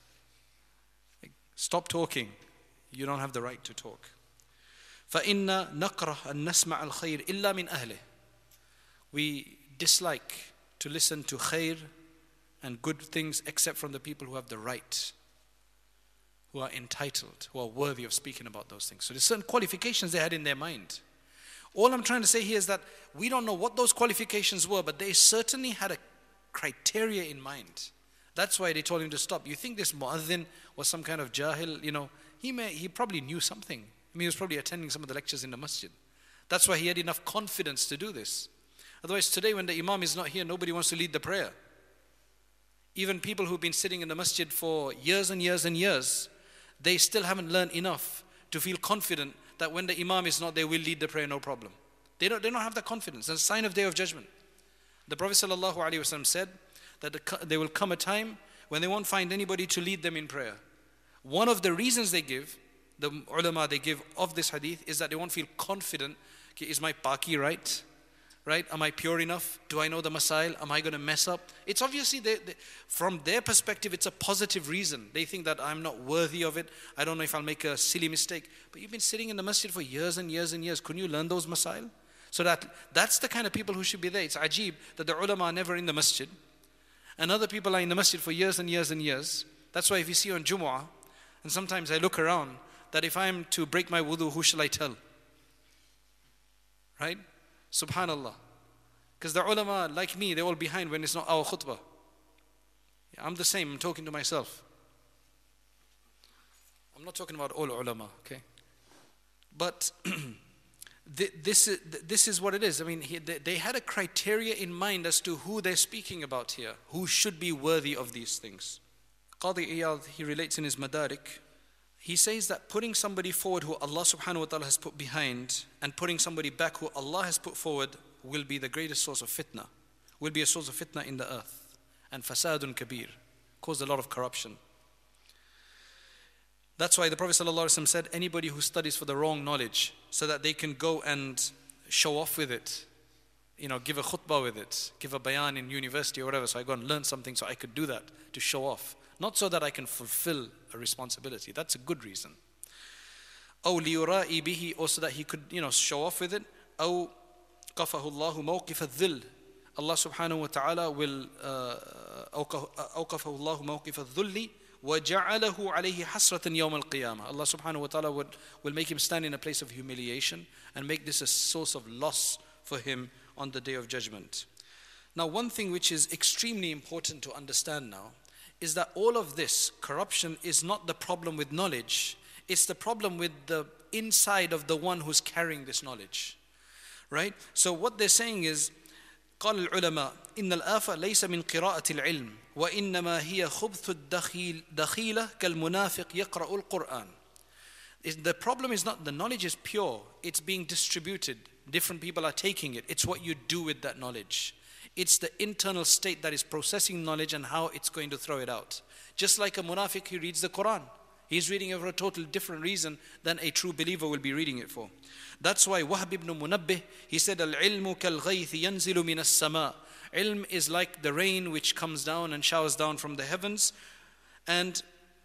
Stop talking. You don't have the right to talk. فَإِنَّا نَقْرَهْ أَن نَسْمَعَ الْخَيْرِ إِلَّا مِنْ أَهْلِهِ. We dislike to listen to khair and good things except from the people who have the right, who are entitled, who are worthy of speaking about those things. So there's certain qualifications they had in their mind. All I'm trying to say here is that we don't know what those qualifications were, but they certainly had a criteria in mind. That's why they told him to stop. You think this mu'adhin was some kind of jahil? He probably knew something. I mean, he was probably attending some of the lectures in the masjid. That's why he had enough confidence to do this. Otherwise, today when the imam is not here, nobody wants to lead the prayer. Even people who've been sitting in the masjid for years and years and years, they still haven't learned enough to feel confident that when the imam is not there, we'll lead the prayer, no problem. They don't have that confidence. It's a sign of Day of Judgment. The Prophet ﷺ said that there will come a time when they won't find anybody to lead them in prayer. One of the reasons they give, the ulama they give of this hadith, is that they won't feel confident. Okay, is my paki right? Right? Am I pure enough? Do I know the masail? Am I going to mess up? It's obviously, from their perspective, it's a positive reason. They think that I'm not worthy of it. I don't know if I'll make a silly mistake. But you've been sitting in the masjid for years and years and years. Couldn't you learn those masail? So that's the kind of people who should be there. It's ajib that the ulama are never in the masjid. And other people are in the masjid for years and years and years. That's why if you see on Jumu'ah, and sometimes I look around, that if I'm to break my wudu, who shall I tell? Right? Subhanallah. Because the ulama, like me, they're all behind when it's not our khutbah. Yeah, I'm the same, I'm talking to myself. I'm not talking about all ulama, okay? But this is what it is. I mean, they had a criteria in mind as to who they're speaking about here, who should be worthy of these things. Qadi Iyad, he relates in his Madarik, he says that putting somebody forward who Allah subhanahu wa ta'ala has put behind and putting somebody back who Allah has put forward will be the greatest source of fitna, will be a source of fitna in the earth. And fasadun kabir, cause a lot of corruption. That's why the Prophet ﷺ said, anybody who studies for the wrong knowledge so that they can go and show off with it, give a khutbah with it, give a bayan in university or whatever, so I go and learn something so I could do that to show off. Not so that I can fulfill a responsibility. That's a good reason. أو ليرائي به, or so that he could, show off with it. أو قفه الله موقف الذل. Allah subhanahu wa ta'ala will أوقفه الله موقف الذل وجعله عليه حسرة يوم القيامة. Allah subhanahu wa ta'ala will make him stand in a place of humiliation and make this a source of loss for him on the Day of Judgment. Now, one thing which is extremely important to understand now is that all of this corruption is not the problem with knowledge, it's the problem with the inside of the one who's carrying this knowledge. Right? So what they're saying is, قال العلماء إن الآفة ليس من قراءة العلم وإنما هي خبث الدخيلة كالمنافق يقرأ القرآن. The problem is not the knowledge is pure, it's being distributed. Different people are taking it. It's what you do with that knowledge. It's the internal state that is processing knowledge and how it's going to throw it out. Just like a munafiq, he reads the Quran. He's reading it for a total different reason than a true believer will be reading it for. That's why Wahb ibn Munabbih, he said, Al-ilmu kal-ghayth yanzilu min as-sama. Ilm is like the rain which comes down and showers down from the heavens. And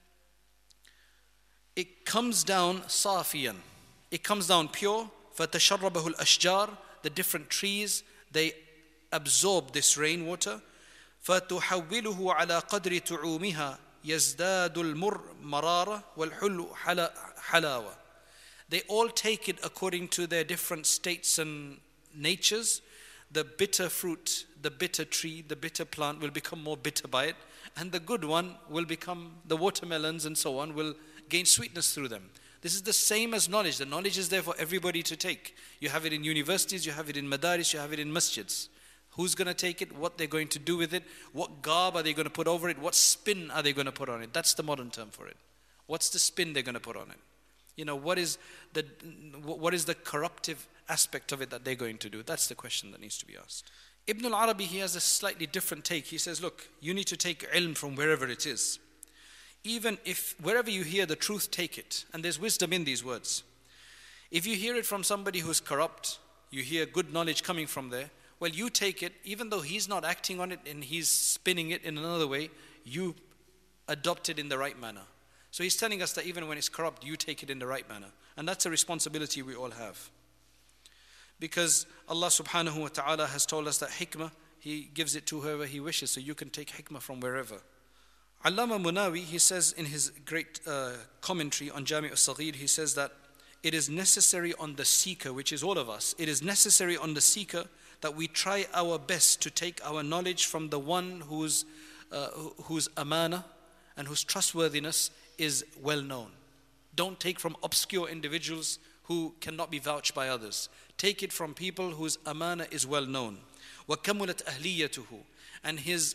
it comes down safiyan. It comes down pure. فَتَشَرَّبَهُ الْأَشْجَارِ. The different trees, they absorb this rainwater. فَتُحَوِّلُهُ عَلَى قَدْرِ تُعُومِهَا يَزْدَادُ الْمُرْ مَرَارَةً وَالْحُلُّ حَلَاوَةً. They all take it according to their different states and natures. The bitter fruit, the bitter tree, the bitter plant will become more bitter by it. And the good one will become, the watermelons and so on, will gain sweetness through them. This is the same as knowledge. The knowledge is there for everybody to take. You have it in universities, you have it in madaris, you have it in masjids. Who's going to take it? What they're going to do with it? What garb are they going to put over it? What spin are they going to put on it? That's the modern term for it. What's the spin they're going to put on it? You know, what is the corruptive aspect of it that they're going to do? That's the question that needs to be asked. Ibn al-Arabi, he has a slightly different take. He says, look, you need to take ilm from wherever it is. Even if, wherever you hear the truth, take it. And there's wisdom in these words. If you hear it from somebody who's corrupt, you hear good knowledge coming from there, well, you take it, even though he's not acting on it and he's spinning it in another way, you adopt it in the right manner. So he's telling us that even when it's corrupt, you take it in the right manner. And that's a responsibility we all have. Because Allah subhanahu wa ta'ala has told us that hikmah, He gives it to whoever He wishes, so you can take hikmah from wherever. Allama Munawi, he says in his great commentary on Jami' al-Saghir, he says that it is necessary on the seeker, which is all of us, it is necessary on the seeker that we try our best to take our knowledge from the one whose amana and whose trustworthiness is well known. Don't take from obscure individuals who cannot be vouched by others. Take it from people whose amana is well known. وَكَمُلَتْ أَهْلِيَّتُهُ. And his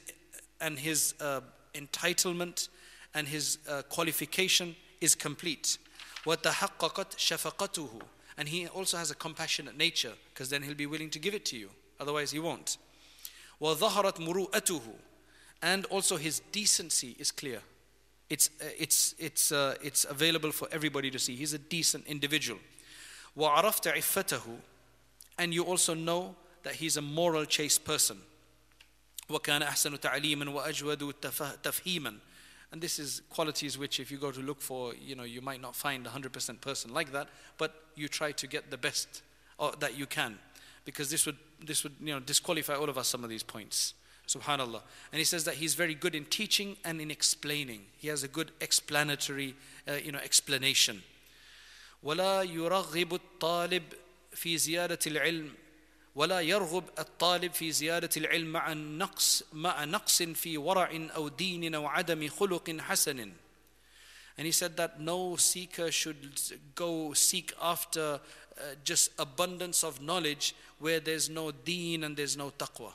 entitlement and his qualification is complete. وَتَحَقَّقَتْ شَفَقَتُهُ. And he also has a compassionate nature, because then he'll be willing to give it to you. Otherwise he won't. وَظَهَرَتْ مُرُؤَتُهُ. And also his decency is clear. It's available for everybody to see. He's a decent individual. وَعَرَفْتَ عِفَّتَهُ. And you also know that he's a moral, chaste person. وَكَانَ أَحْسَنُ تَعْلِيمًا وَأَجْوَدُ تَفْهِيمًا. And this is qualities which if you go to look for, you might not find a 100% person like that, but you try to get the best that you can, because this would disqualify all of us some of these points. Subhanallah. And he says that he's very good in teaching and in explaining. He has a good explanatory explanation. وَلَا يُرَغِّبُ الطَّالِبِ فِي زِيَادَةِ الْعِلْمِ ولا يرغب الطالب في زيادة العلم مع نقص في ورع أو دين أو عدم خلق حسن. And he said that no seeker should go seek after just abundance of knowledge where there's no deen and there's no taqwa.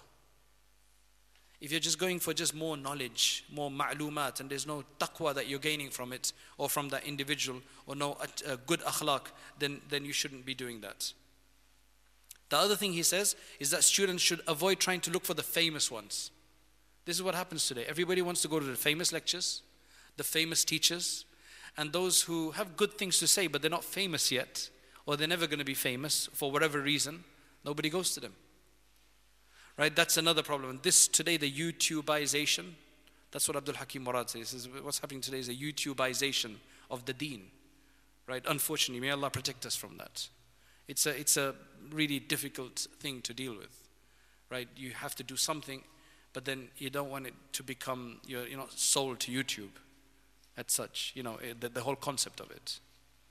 If you're just going for just more knowledge, more ma'lumat, and there's no taqwa that you're gaining from it or from that individual, or no good akhlaq, then you shouldn't be doing that. The other thing he says is that students should avoid trying to look for the famous ones. This is what happens today. Everybody wants to go to the famous lectures, the famous teachers, and those who have good things to say but they're not famous yet, or they're never going to be famous for whatever reason, nobody goes to them. Right? That's another problem. This today, the YouTubeization, that's what Abdul Hakim Murad says. This is what's happening today is a YouTubeization of the deen. Right? Unfortunately, may Allah protect us from that. It's a really difficult thing to deal with, right? You have to do something, but then you don't want it to become you're not sold to YouTube, as such. The whole concept of it.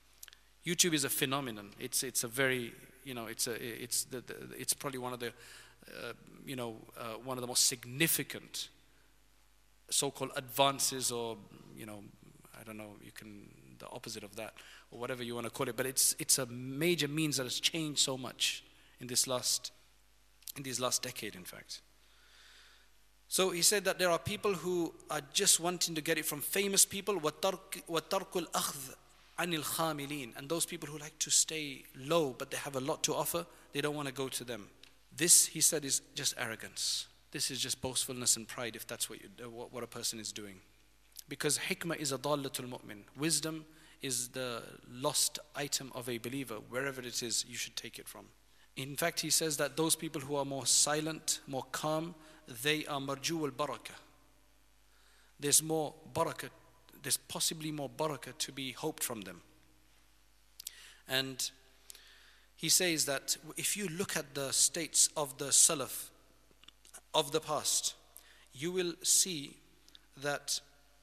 YouTube is a phenomenon. It's a very it's probably one of the one of the most significant so-called advances, or I don't know, the opposite of that, or whatever you want to call it, but it's a major means that has changed so much in these last decade, in fact. So he said that there are people who are just wanting to get it from famous people, وَتَرْكُ الْأَخْذ عَنِ الْخَامِلِينَ, and those people who like to stay low but they have a lot to offer, they don't want to go to them. This, he said, is just arrogance. This is just boastfulness and pride, if that's what a person is doing. Because hikmah is a dallatul mu'min. Wisdom is the lost item of a believer. Wherever it is, you should take it from. In fact, he says that those people who are more silent, more calm, they are marju al-barakah. There's more barakah, there's possibly more barakah to be hoped from them. And he says that if you look at the states of the Salaf of the past, you will see that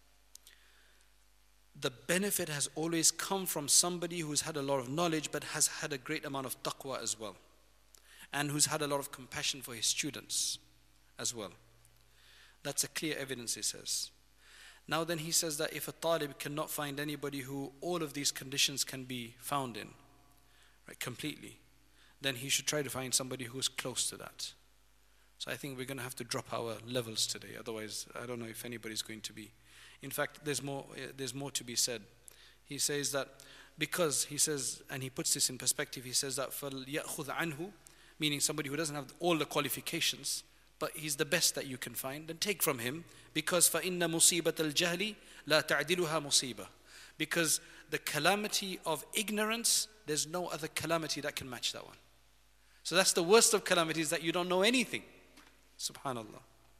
the benefit has always come from somebody who's had a lot of knowledge but has had a great amount of taqwa as well, and who's had a lot of compassion for his students as well. That's a clear evidence, he says. Now then, he says that if a talib cannot find anybody who all of these conditions can be found in, right, completely, then he should try to find somebody who's close to that. So I think we're going to have to drop our levels today. Otherwise, I don't know if anybody's going to be. In fact, there's more to be said. He says that because, he says, and he puts this in perspective, he says that فَلْيَأْخُذْ عَنْهُ, meaning somebody who doesn't have all the qualifications, but he's the best that you can find, then take from him, because فَإِنَّ مُصِيبَةَ الْجَهْلِ لَا تَعْدِلُهَا مُصِيبَةً. Because the calamity of ignorance, there's no other calamity that can match that one. So that's the worst of calamities, that you don't know anything. Subhanallah.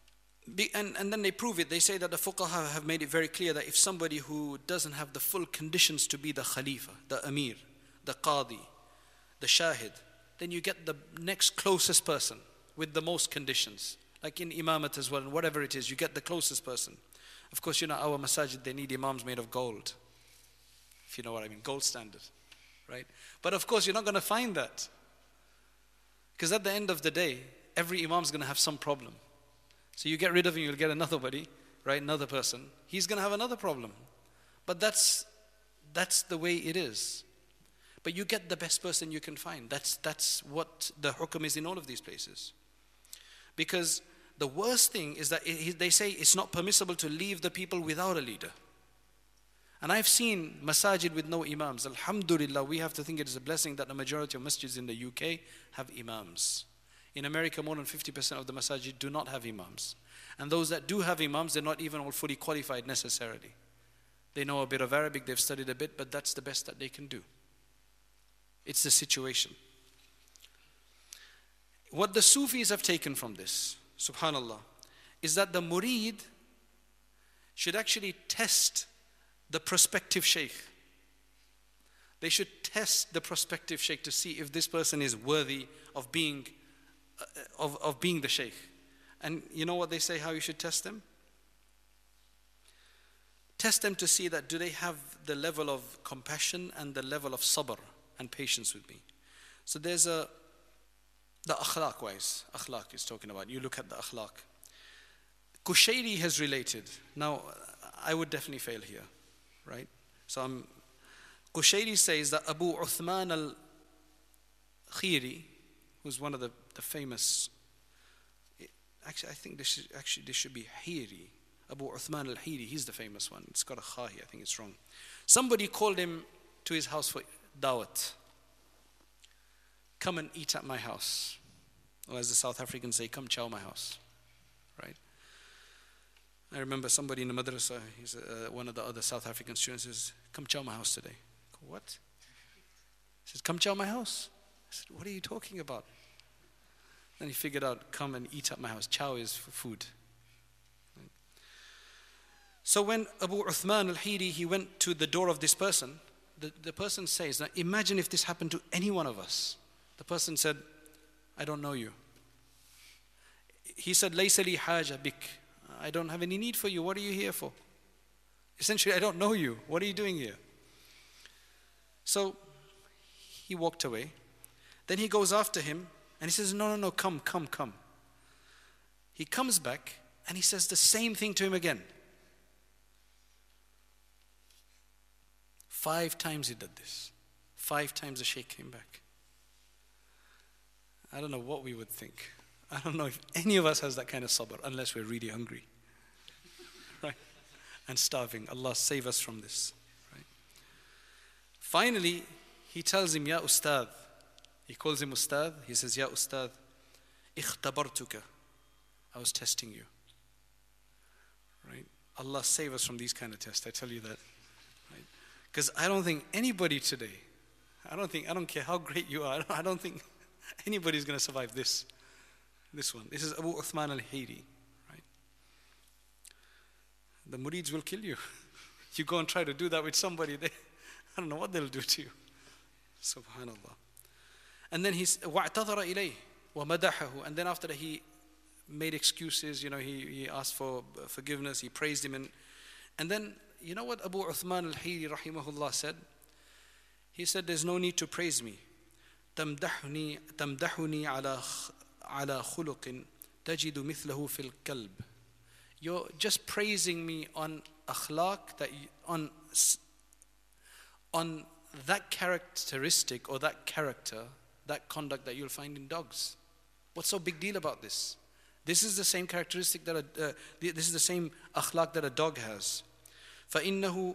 And then they prove it. They say that the fuqaha have made it very clear that if somebody who doesn't have the full conditions to be the khalifa, the amir, the qadi, the shahid, then you get the next closest person with the most conditions. Like in imamat as well, and whatever it is, you get the closest person. Of course, our masajid, they need imams made of gold. If you know what I mean, gold standard, right? But of course, you're not going to find that. Because at the end of the day, every imam's going to have some problem. So you get rid of him, you'll get another body, right? Another person. He's going to have another problem. But that's the way it is. But you get the best person you can find. That's what the hukum is in all of these places. Because the worst thing is that they say it's not permissible to leave the people without a leader. And I've seen masajid with no imams. Alhamdulillah, we have to think it is a blessing that the majority of masjids in the UK have imams. In America, more than 50% of the masajid do not have imams. And those that do have imams, they're not even all fully qualified necessarily. They know a bit of Arabic, they've studied a bit, but that's the best that they can do. It's the situation. What the Sufis have taken from this, subhanallah, is that the murid should actually test the prospective sheikh. They should test the prospective sheikh to see if this person is worthy of being the sheikh. And you know what they say, how you should test them? Test them to see that do they have the level of compassion and the level of sabr and patience with me. So there's the akhlaq wise. Akhlaq is talking about. You look at the akhlaq. Qushayri has related. Now, I would definitely fail here, right? So Qushayri says that Abu Uthman al-Khiri, who's one of the famous, actually I think this should be Hiri. Abu Uthman al-Hiri, he's the famous one. It's got a kha here, I think it's wrong. Somebody called him to his house for dawat. Come and eat at my house. Or as the South Africans say, come chow my house. Right? I remember somebody in the madrasa, he's one of the other South African students, says, come chow my house today. I go, what? He says, come chow my house. I said, what are you talking about? Then he figured out, come and eat at my house. Chow is for food. Right? So when Abu Uthman al-Hiri, he went to the door of this person, the person says, now imagine if this happened to any one of us. The person said, I don't know you. He said, Laysa li haja bik. I don't have any need for you. What are you here for? Essentially, I don't know you. What are you doing here? So he walked away. Then he goes after him and he says, no, come. He comes back and he says the same thing to him again. 5 times he did this. 5 times the Shaykh came back. I don't know what we would think. I don't know if any of us has that kind of sabr unless we're really hungry. Right? And starving. Allah save us from this. Right? Finally, he tells him, Ya Ustad. He calls him Ustad. He says, Ya Ustad, ikhtabartuka. I was testing you. Right? Allah save us from these kind of tests. I tell you that. Because I don't think anybody today, I don't care how great you are, I don't think anybody's going to survive this one. This is Abu Uthman al-Hiri, right? The murids will kill you. You go and try to do that with somebody, I don't know what they'll do to you. Subhanallah. And then he's وَاعْتَذَرَ إِلَيْهِ وَمَدَحَهُ. And then after that he made excuses, he asked for forgiveness, he praised him. And then, you know what Abu Uthman al-Hiri rahimahullah said? He said, there's no need to praise me. تمدحني على خلق تجد مثله في القلب. You're just praising me on akhlaq, on that characteristic or that character, that conduct that you'll find in dogs. What's so big deal about this? This is the same characteristic that this is the same akhlaq that a dog has. فإنه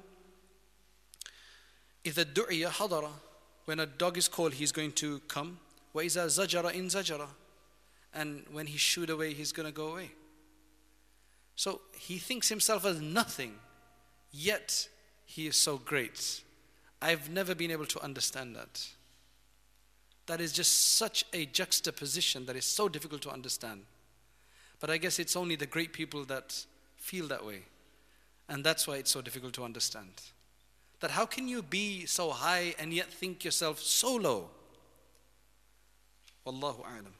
إذا الدُّعِيَ حضر. When a dog is called, he's going to come. وإذا زجر إن زجر. And when he shoot away, he's going to go away. So he thinks himself as nothing, yet he is so great. I've never been able to understand that. That is just such a juxtaposition that is so difficult to understand. But I guess it's only the great people that feel that way. And that's why it's so difficult to understand. That how can you be so high and yet think yourself so low? Wallahu a'lam.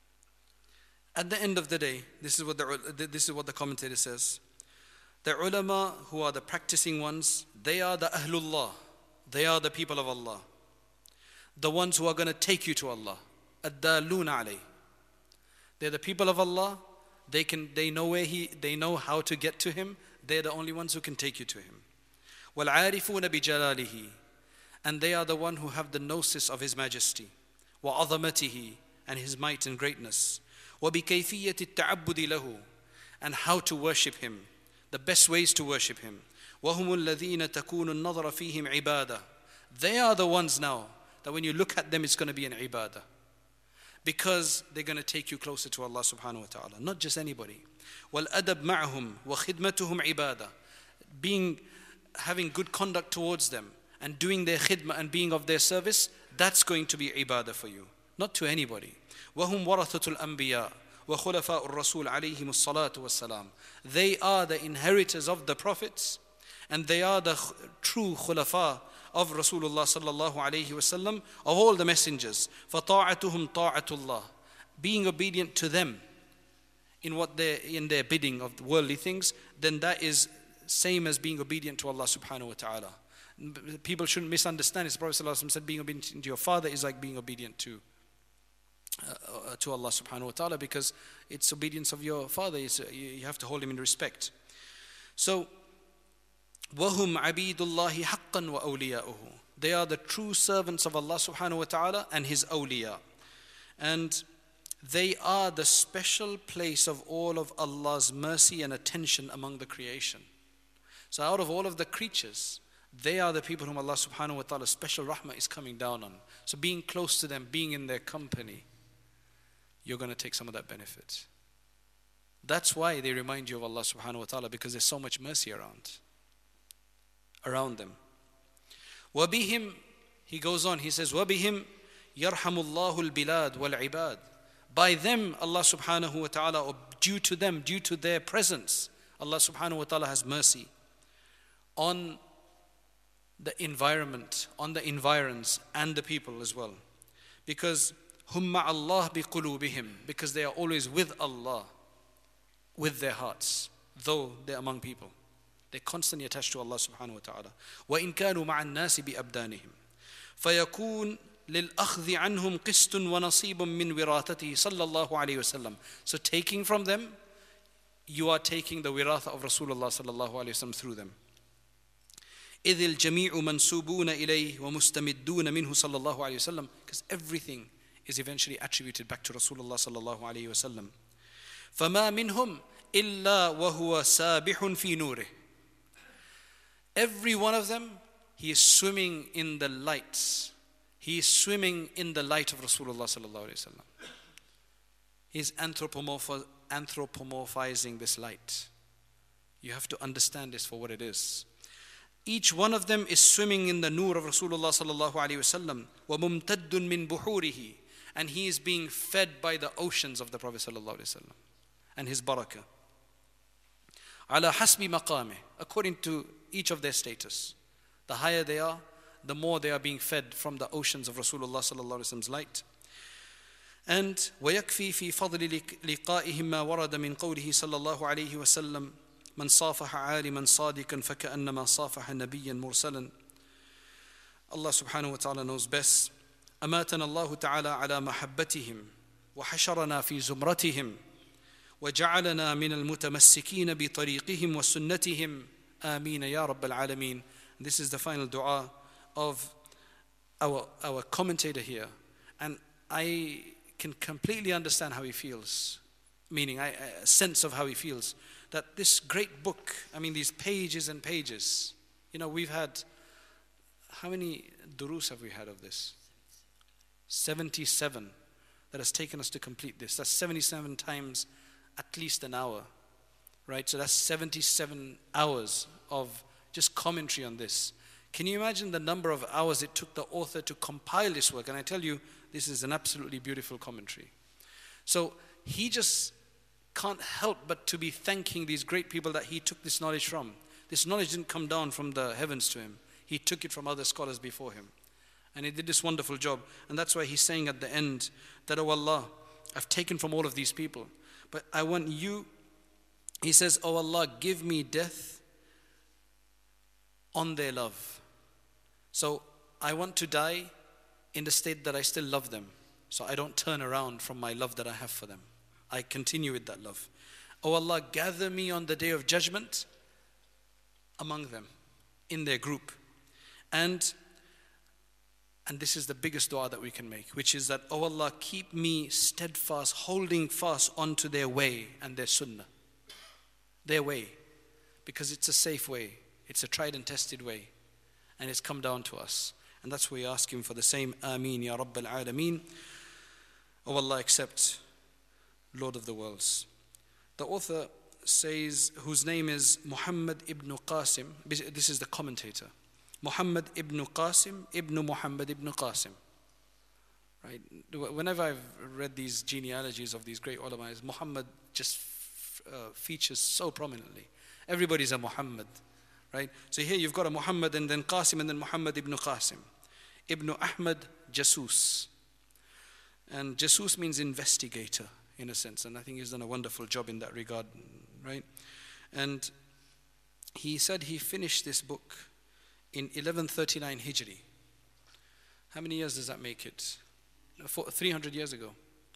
At the end of the day, this is what the commentator says. The ulama, who are the practicing ones, they are the ahlullah. They are the people of Allah. The ones who are going to take you to Allah. Ad-daluna alayh. They're the people of Allah. They know how to get to Him. They're the only ones who can take you to Him. وَالْعَارِفُونَ بِجَلَالِهِ. And they are the one who have the gnosis of His majesty. وَعَظَمَتِهِ. And His might and greatness. وَبِكَيْفِيَّةِ التَّعَبُّدِ لَهُ. And how to worship Him. The best ways to worship Him. وَهُمُ الَّذِينَ تَكُونُ النَّظَرَ فِيهِمْ عِبَادَةً. They are the ones now that when you look at them, it's going to be an ibadah. Because they're going to take you closer to Allah subhanahu wa ta'ala. Not just anybody. وَالْأَدَبْ مَعْهُمْ وَخِدْمَتُهُمْ عِبَادَةً. Having good conduct towards them and doing their khidmah and being of their service, that's going to be ibadah for you. Not to anybody. وَهُمْ وَرَثَةُ الْأَنْبِيَاءِ وَخُلَفَاءُ الرَّسُولِ عَلَيْهِمُ الصَّلَاةُ وَالسَّلَامُ. They are the inheritors of the prophets and they are the true khulafa of Rasulullah sallallahu alayhi wasallam, of all the messengers. فَطَاعَتُهُمْ طَاعَةُ اللَّهِ. Being obedient to them in their bidding of worldly things, then that is same as being obedient to Allah subhanahu wa ta'ala. People shouldn't misunderstand it. The Prophet sallallahu alayhi wa sallam said being obedient to your father is like being obedient to Allah subhanahu wa ta'ala, because it's obedience of your father. You have to hold him in respect. So, وَهُمْ عَبِيدُ اللَّهِ حَقًّا وَأَوْلِيَاؤُهُ. They are the true servants of Allah subhanahu wa ta'ala and His awliya. And they are the special place of all of Allah's mercy and attention among the creation. So out of all of the creatures, they are the people whom Allah subhanahu wa ta'ala's special rahmah is coming down on. So being close to them, being in their company, you're going to take some of that benefit. That's why they remind you of Allah subhanahu wa ta'ala, because there's so much mercy around them. وَبِهِمْ, he goes on, he says, وَبِهِمْ يَرْحَمُ اللَّهُ الْبِلَادِ وَالْعِبَادِ. By them, Allah subhanahu wa ta'ala, or due to them, due to their presence, Allah subhanahu wa ta'ala has mercy on the environment, on the environs and the people as well. Because hum ma'allah biqulubihim, because they are always with Allah, with their hearts, though they're among people. They're constantly attached to Allah subhanahu wa ta'ala. وَإِن كَانُوا مَعَ النَّاسِ بِأَبْدَانِهِمْ فَيَكُونُ لِلْأَخْذِ عَنْهُمْ قِسْطٌ وَنَصِيبٌ مِّنْ وِرَاثَتِهِ صلى الله عليه وسلم. So taking from them you are taking the wiratha of Rasulullah sallallahu alayhi wasallam through them. إِذِ الْجَمِيعُ مَنْسُوبُونَ إِلَيْهِ وَمُسْتَمِدُّونَ مِنْهُ صلى الله عليه وسلم, because everything is eventually attributed back to Rasulullah sallallahu alayhi wasallam. فَمَا مِنْهُمْ إِلَّا وَهُوَ سَابِحٌ فِي نُورِهِ. Every one of them, he is swimming in the lights. He is swimming in the light of Rasulullah sallallahu alayhi wasallam. He is anthropomorphizing this light. You have to understand this for what it is. Each one of them is swimming in the nur of Rasulullah sallallahu alayhi wasallam. وَمُمْتَدٌّ مِّن بُحُورِهِ. And he is being fed by the oceans of the Prophet sallallahu alayhi wasallam and his barakah. عَلَى حَسْبِ مَقَامِهِ. According to each of their status. The higher they are, the more they are being fed from the oceans of Rasulullah sallallahu alayhi wasallam's light. And وَيَكْفِي فِي فَضْلِ لِقَائِهِمْ مَا وَرَدَ مِنْ قَوْلِهِ صلى الله عليه وسلم من صافح عالما صادقا فكأنما صافح نبيا مرسلا. Allah subhanahu wa ta'ala knows best. أماتنا الله تعالى على محبتهم وحشرنا في زمرتهم وجعلنا من المتمسكين بطريقهم وسنتهم آمين يا رب العالمين. This is the final dua of our commentator here, and I can completely understand how he feels, meaning a sense of how he feels, that this great book, I mean these pages and pages, we've had, how many durus have we had of this? 77 that has taken us to complete this. That's 77 times at least an hour, right? So that's 77 hours of just commentary on this. Can you imagine the number of hours it took the author to compile this work? And I tell you, this is an absolutely beautiful commentary. So he just can't help but to be thanking these great people that he took this knowledge from. This knowledge didn't come down from the heavens to him. He took it from other scholars before him. And he did this wonderful job. And that's why he's saying at the end that, oh Allah, I've taken from all of these people, but I want you, he says, oh Allah, give me death on their love. So I want to die in the state that I still love them. So I don't turn around from my love that I have for them. I continue with that love. Oh Allah, gather me on the day of judgment among them, in their group. And this is the biggest dua that we can make, which is that, oh Allah, keep me steadfast, holding fast onto their way and their sunnah. Their way. Because it's a safe way. It's a tried and tested way. And it's come down to us. And that's why we ask him for the same. Ameen ya Rabbal Alameen. Oh Allah, accept, Lord of the worlds. The author says, whose name is Muhammad ibn Qasim. This is the commentator. Muhammad ibn Qasim ibn Muhammad ibn Qasim. Right? Whenever I've read these genealogies of these great ulama, Muhammad just features so prominently. Everybody's a Muhammad. Right? So here you've got a Muhammad and then Qasim and then Muhammad ibn Qasim. Ibn Ahmad Jasus. And Jasus means investigator in a sense. And I think he's done a wonderful job in that regard. Right? And he said he finished this book in 1139 Hijri. How many years does that make it? 300 years ago.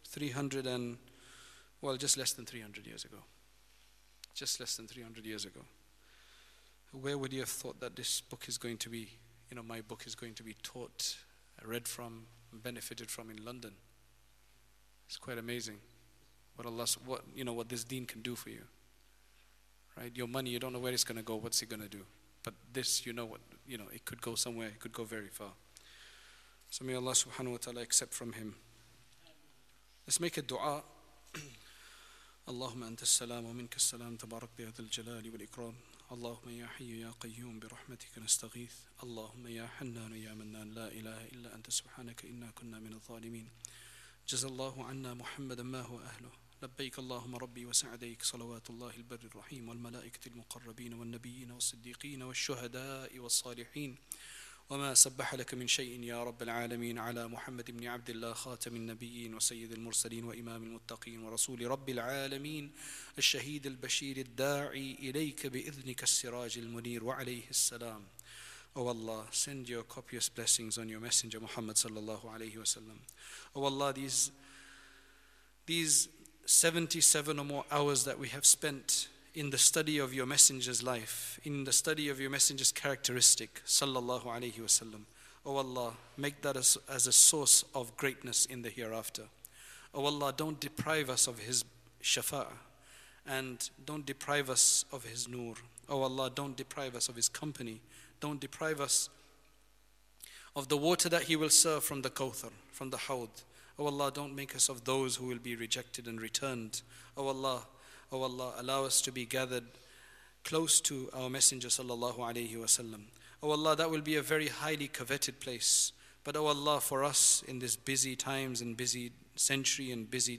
Just less than 300 years ago. Just less than 300 years ago. Where would you have thought that this book is going to be, my book is going to be taught, read from, benefited from in London? It's quite amazing what this deen can do for you. Right? Your money, you don't know where it's going to go, what's it going to do? But this, it could go somewhere, it could go very far. So may Allah subhanahu wa ta'ala accept from him. Let's make a dua. Allahumma anta as-salam wa minka as-salam tabarak bi hadha al-jalali wal-ikram. Allahumma ya hayyu ya qayyum bi rahmatika nastaghith. Allahumma ya hannan ya mannan la ilaha illa anta subhanaka inna kunna min adh-dhalimin. Jazallahu anna Muhammadan ma huwa ahluh. لبيك اللهم ربي وسعديك صلوات الله البر الرحيم والملائكة المقربين والنبيين والصديقين والشهداء والصالحين وما سبح لك من شيء يا رب العالمين على محمد بن عبد الله خاتم النبيين وسيد المرسلين وإمام المتقين ورسول رب العالمين الشهيد البشير الداعي إليك بإذنك السراج المنير وعليه السلام. O Allah, send your copious blessings on your messenger Muhammad sallallahu alayhi wa sallam. O Allah, these 77 or more hours that we have spent in the study of your messenger's life, in the study of your messenger's characteristic, sallallahu alaihi wasallam. O Allah, make that as a source of greatness in the hereafter. O Allah, don't deprive us of his shafa'ah, and don't deprive us of his nur. O Allah, don't deprive us of his company. Don't deprive us of the water that he will serve from the Kawthar, from the Hawd. O Allah, don't make us of those who will be rejected and returned. O Allah, allow us to be gathered close to our Messenger sallallahu alaihi wasallam. O Allah, that will be a very highly coveted place. But O Allah, for us in this busy times and busy century and busy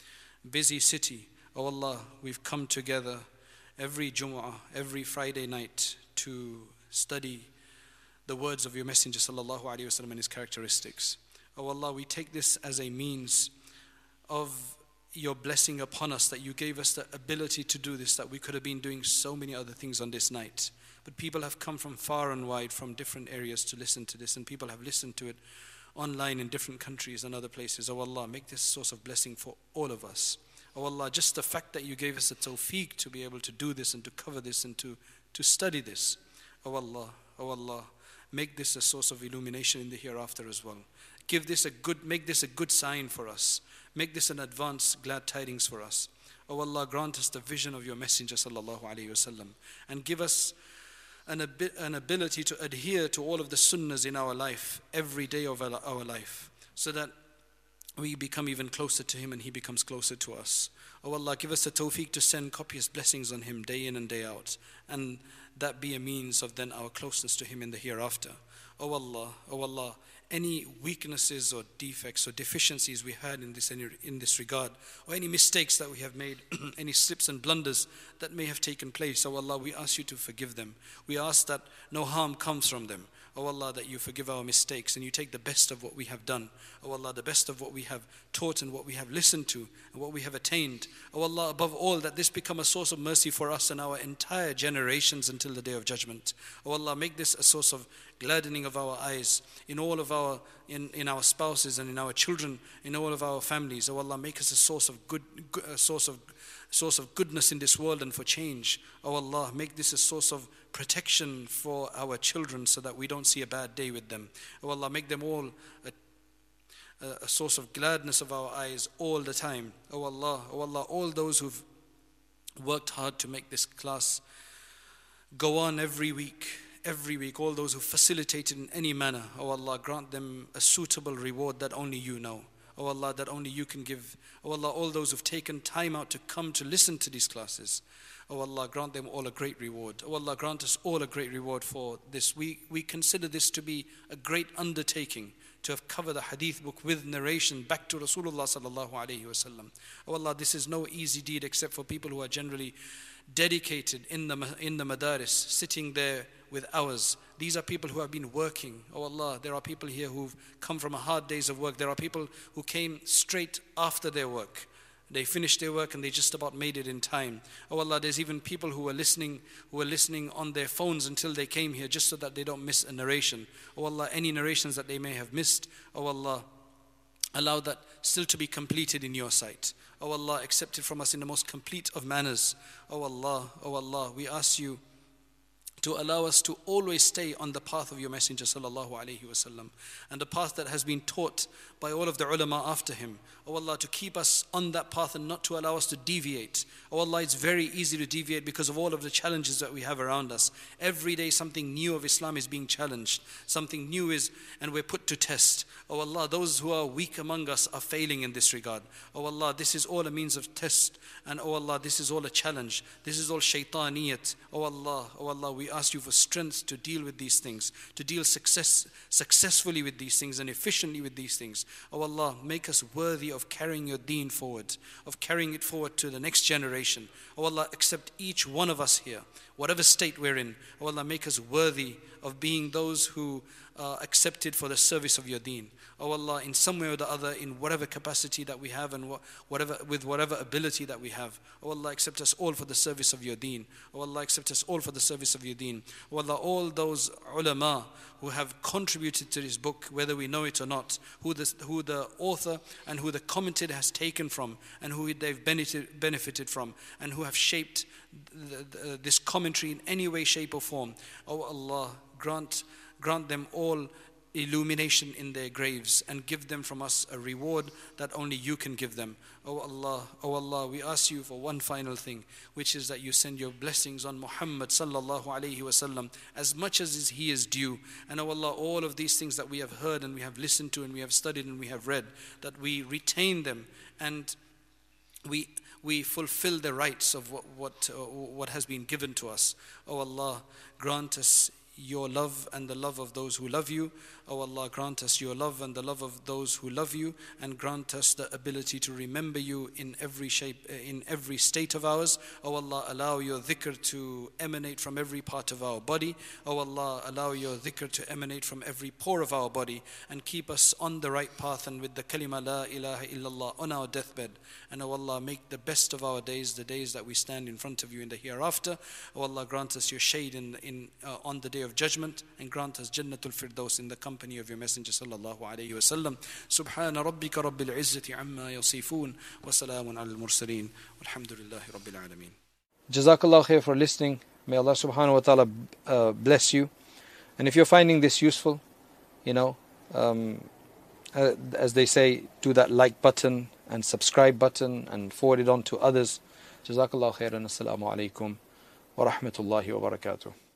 city, O Allah, we've come together every Jumu'ah, every Friday night to study the words of your Messenger sallallahu alaihi wasallam and his characteristics. O Allah, we take this as a means of your blessing upon us, that you gave us the ability to do this, that we could have been doing so many other things on this night. But people have come from far and wide, from different areas to listen to this, and people have listened to it online in different countries and other places. O Allah, make this a source of blessing for all of us. O Allah, just the fact that you gave us the tawfiq to be able to do this and to cover this and to study this. O Allah, make this a source of illumination in the hereafter as well. Make this a good sign for us. Make this an advanced glad tidings for us. O Allah, grant us the vision of your Messenger sallallahu alaihi wasallam, and give us an ability to adhere to all of the sunnahs in our life every day of our life, so that we become even closer to him and he becomes closer to us. O Allah, give us the tawfiq to send copious blessings on him day in and day out, and that be a means of then our closeness to him in the hereafter. O Allah, any weaknesses or defects or deficiencies we had in this regard, or any mistakes that we have made, any slips and blunders that may have taken place, O Allah, we ask you to forgive them. We ask that no harm comes from them. O Allah, that you forgive our mistakes and you take the best of what we have done. O Allah, the best of what we have taught and what we have listened to and what we have attained. O Allah, above all, that this become a source of mercy for us and our entire generations until the day of judgment. O Allah, make this a source of gladdening of our eyes in all of our in our spouses and in our children, in all of our families. O Allah, make us a source of source of goodness in this world and for change. O Allah, make this a source of protection for our children so that we don't see a bad day with them. O Allah, make them all a source of gladness of our eyes all the time. O Allah, all those who've worked hard to make this class go on every week, all those who facilitated in any manner, O Allah, grant them a suitable reward that only you know. O Allah, that only you can give. O Allah, all those who've taken time out to come to listen to these classes, O Allah, grant them all a great reward. O Allah, grant us all a great reward for this. We consider this to be a great undertaking, to have covered the hadith book with narration back to Rasulullah sallallahu alaihi wasallam. O Allah, this is no easy deed except for people who are generally dedicated in the madaris, sitting there with hours. These are people who have been working. Oh Allah, there are people here who've come from a hard day's of work. There are people who came straight after their work. They finished their work and they just about made it in time. Oh Allah, there's even people who were listening on their phones until they came here just so that they don't miss a narration. Oh Allah, any narrations that they may have missed, oh Allah, allow that still to be completed in your sight. Oh Allah, accept it from us in the most complete of manners. Oh Allah, we ask you to allow us to always stay on the path of your Messenger sallallahu alaihi wasallam, and the path that has been taught by all of the ulama after him. Oh Allah, to keep us on that path and not to allow us to deviate. Oh Allah, it's very easy to deviate because of all of the challenges that we have around us. Every day something new of Islam is being challenged. Something new is, and we're put to test. Oh Allah, those who are weak among us are failing in this regard. Oh Allah, this is all a means of test, and oh Allah, this is all a challenge. This is all shaitaniyat. Oh Allah, we ask you for strength to deal with these things, to deal successfully with these things and efficiently with these things. Oh Allah, make us worthy of carrying your deen forward, of carrying it forward to the next generation. Oh Allah, accept each one of us here, whatever state we're in. Oh Allah, make us worthy of being those who accepted for the service of your deen. Oh Allah, in some way or the other, in whatever capacity that we have and with whatever ability that we have. Oh Allah, accept us all for the service of your deen. Oh Allah, accept us all for the service of your deen. Oh Allah, all those ulama who have contributed to this book, whether we know it or not, who the author and who the commentator has taken from, and who they've benefited from, and who have shaped this commentary in any way, shape or form. Oh Allah, grant them all illumination in their graves, and give them from us a reward that only you can give them. Oh Allah, we ask you for one final thing, which is that you send your blessings on Muhammad sallallahu alaihi wasallam as much as he is due. And oh Allah, all of these things that we have heard and we have listened to and we have studied and we have read, that we retain them and we fulfill the rights of what has been given to us. Oh Allah, grant us your love and the love of those who love you. Oh Allah, grant us your love and the love of those who love you, and grant us the ability to remember you in every shape, in every state of ours. Oh Allah, allow your dhikr to emanate from every part of our body. Oh Allah, allow your dhikr to emanate from every pore of our body, and keep us on the right path and with the kalima la ilaha illallah on our deathbed. And oh Allah, make the best of our days the days that we stand in front of you in the hereafter. Oh Allah, grant us your shade on the day of judgment, and grant us Jannatul Firdaus in the company of your Messenger sallallahu alayhi wa sallam. Subhana rabbika rabbil izzati amma yasifun, wa salamun ala al-mursaleen, walhamdulillahi rabbil alameen. Jazakallah khair for listening. May Allah subhanahu wa ta'ala bless you. And if you're finding this useful, as they say, do that like button and subscribe button and forward it on to others. Jazakallah khairan. Assalamu alaikum wa rahmatullahi wa barakatuh.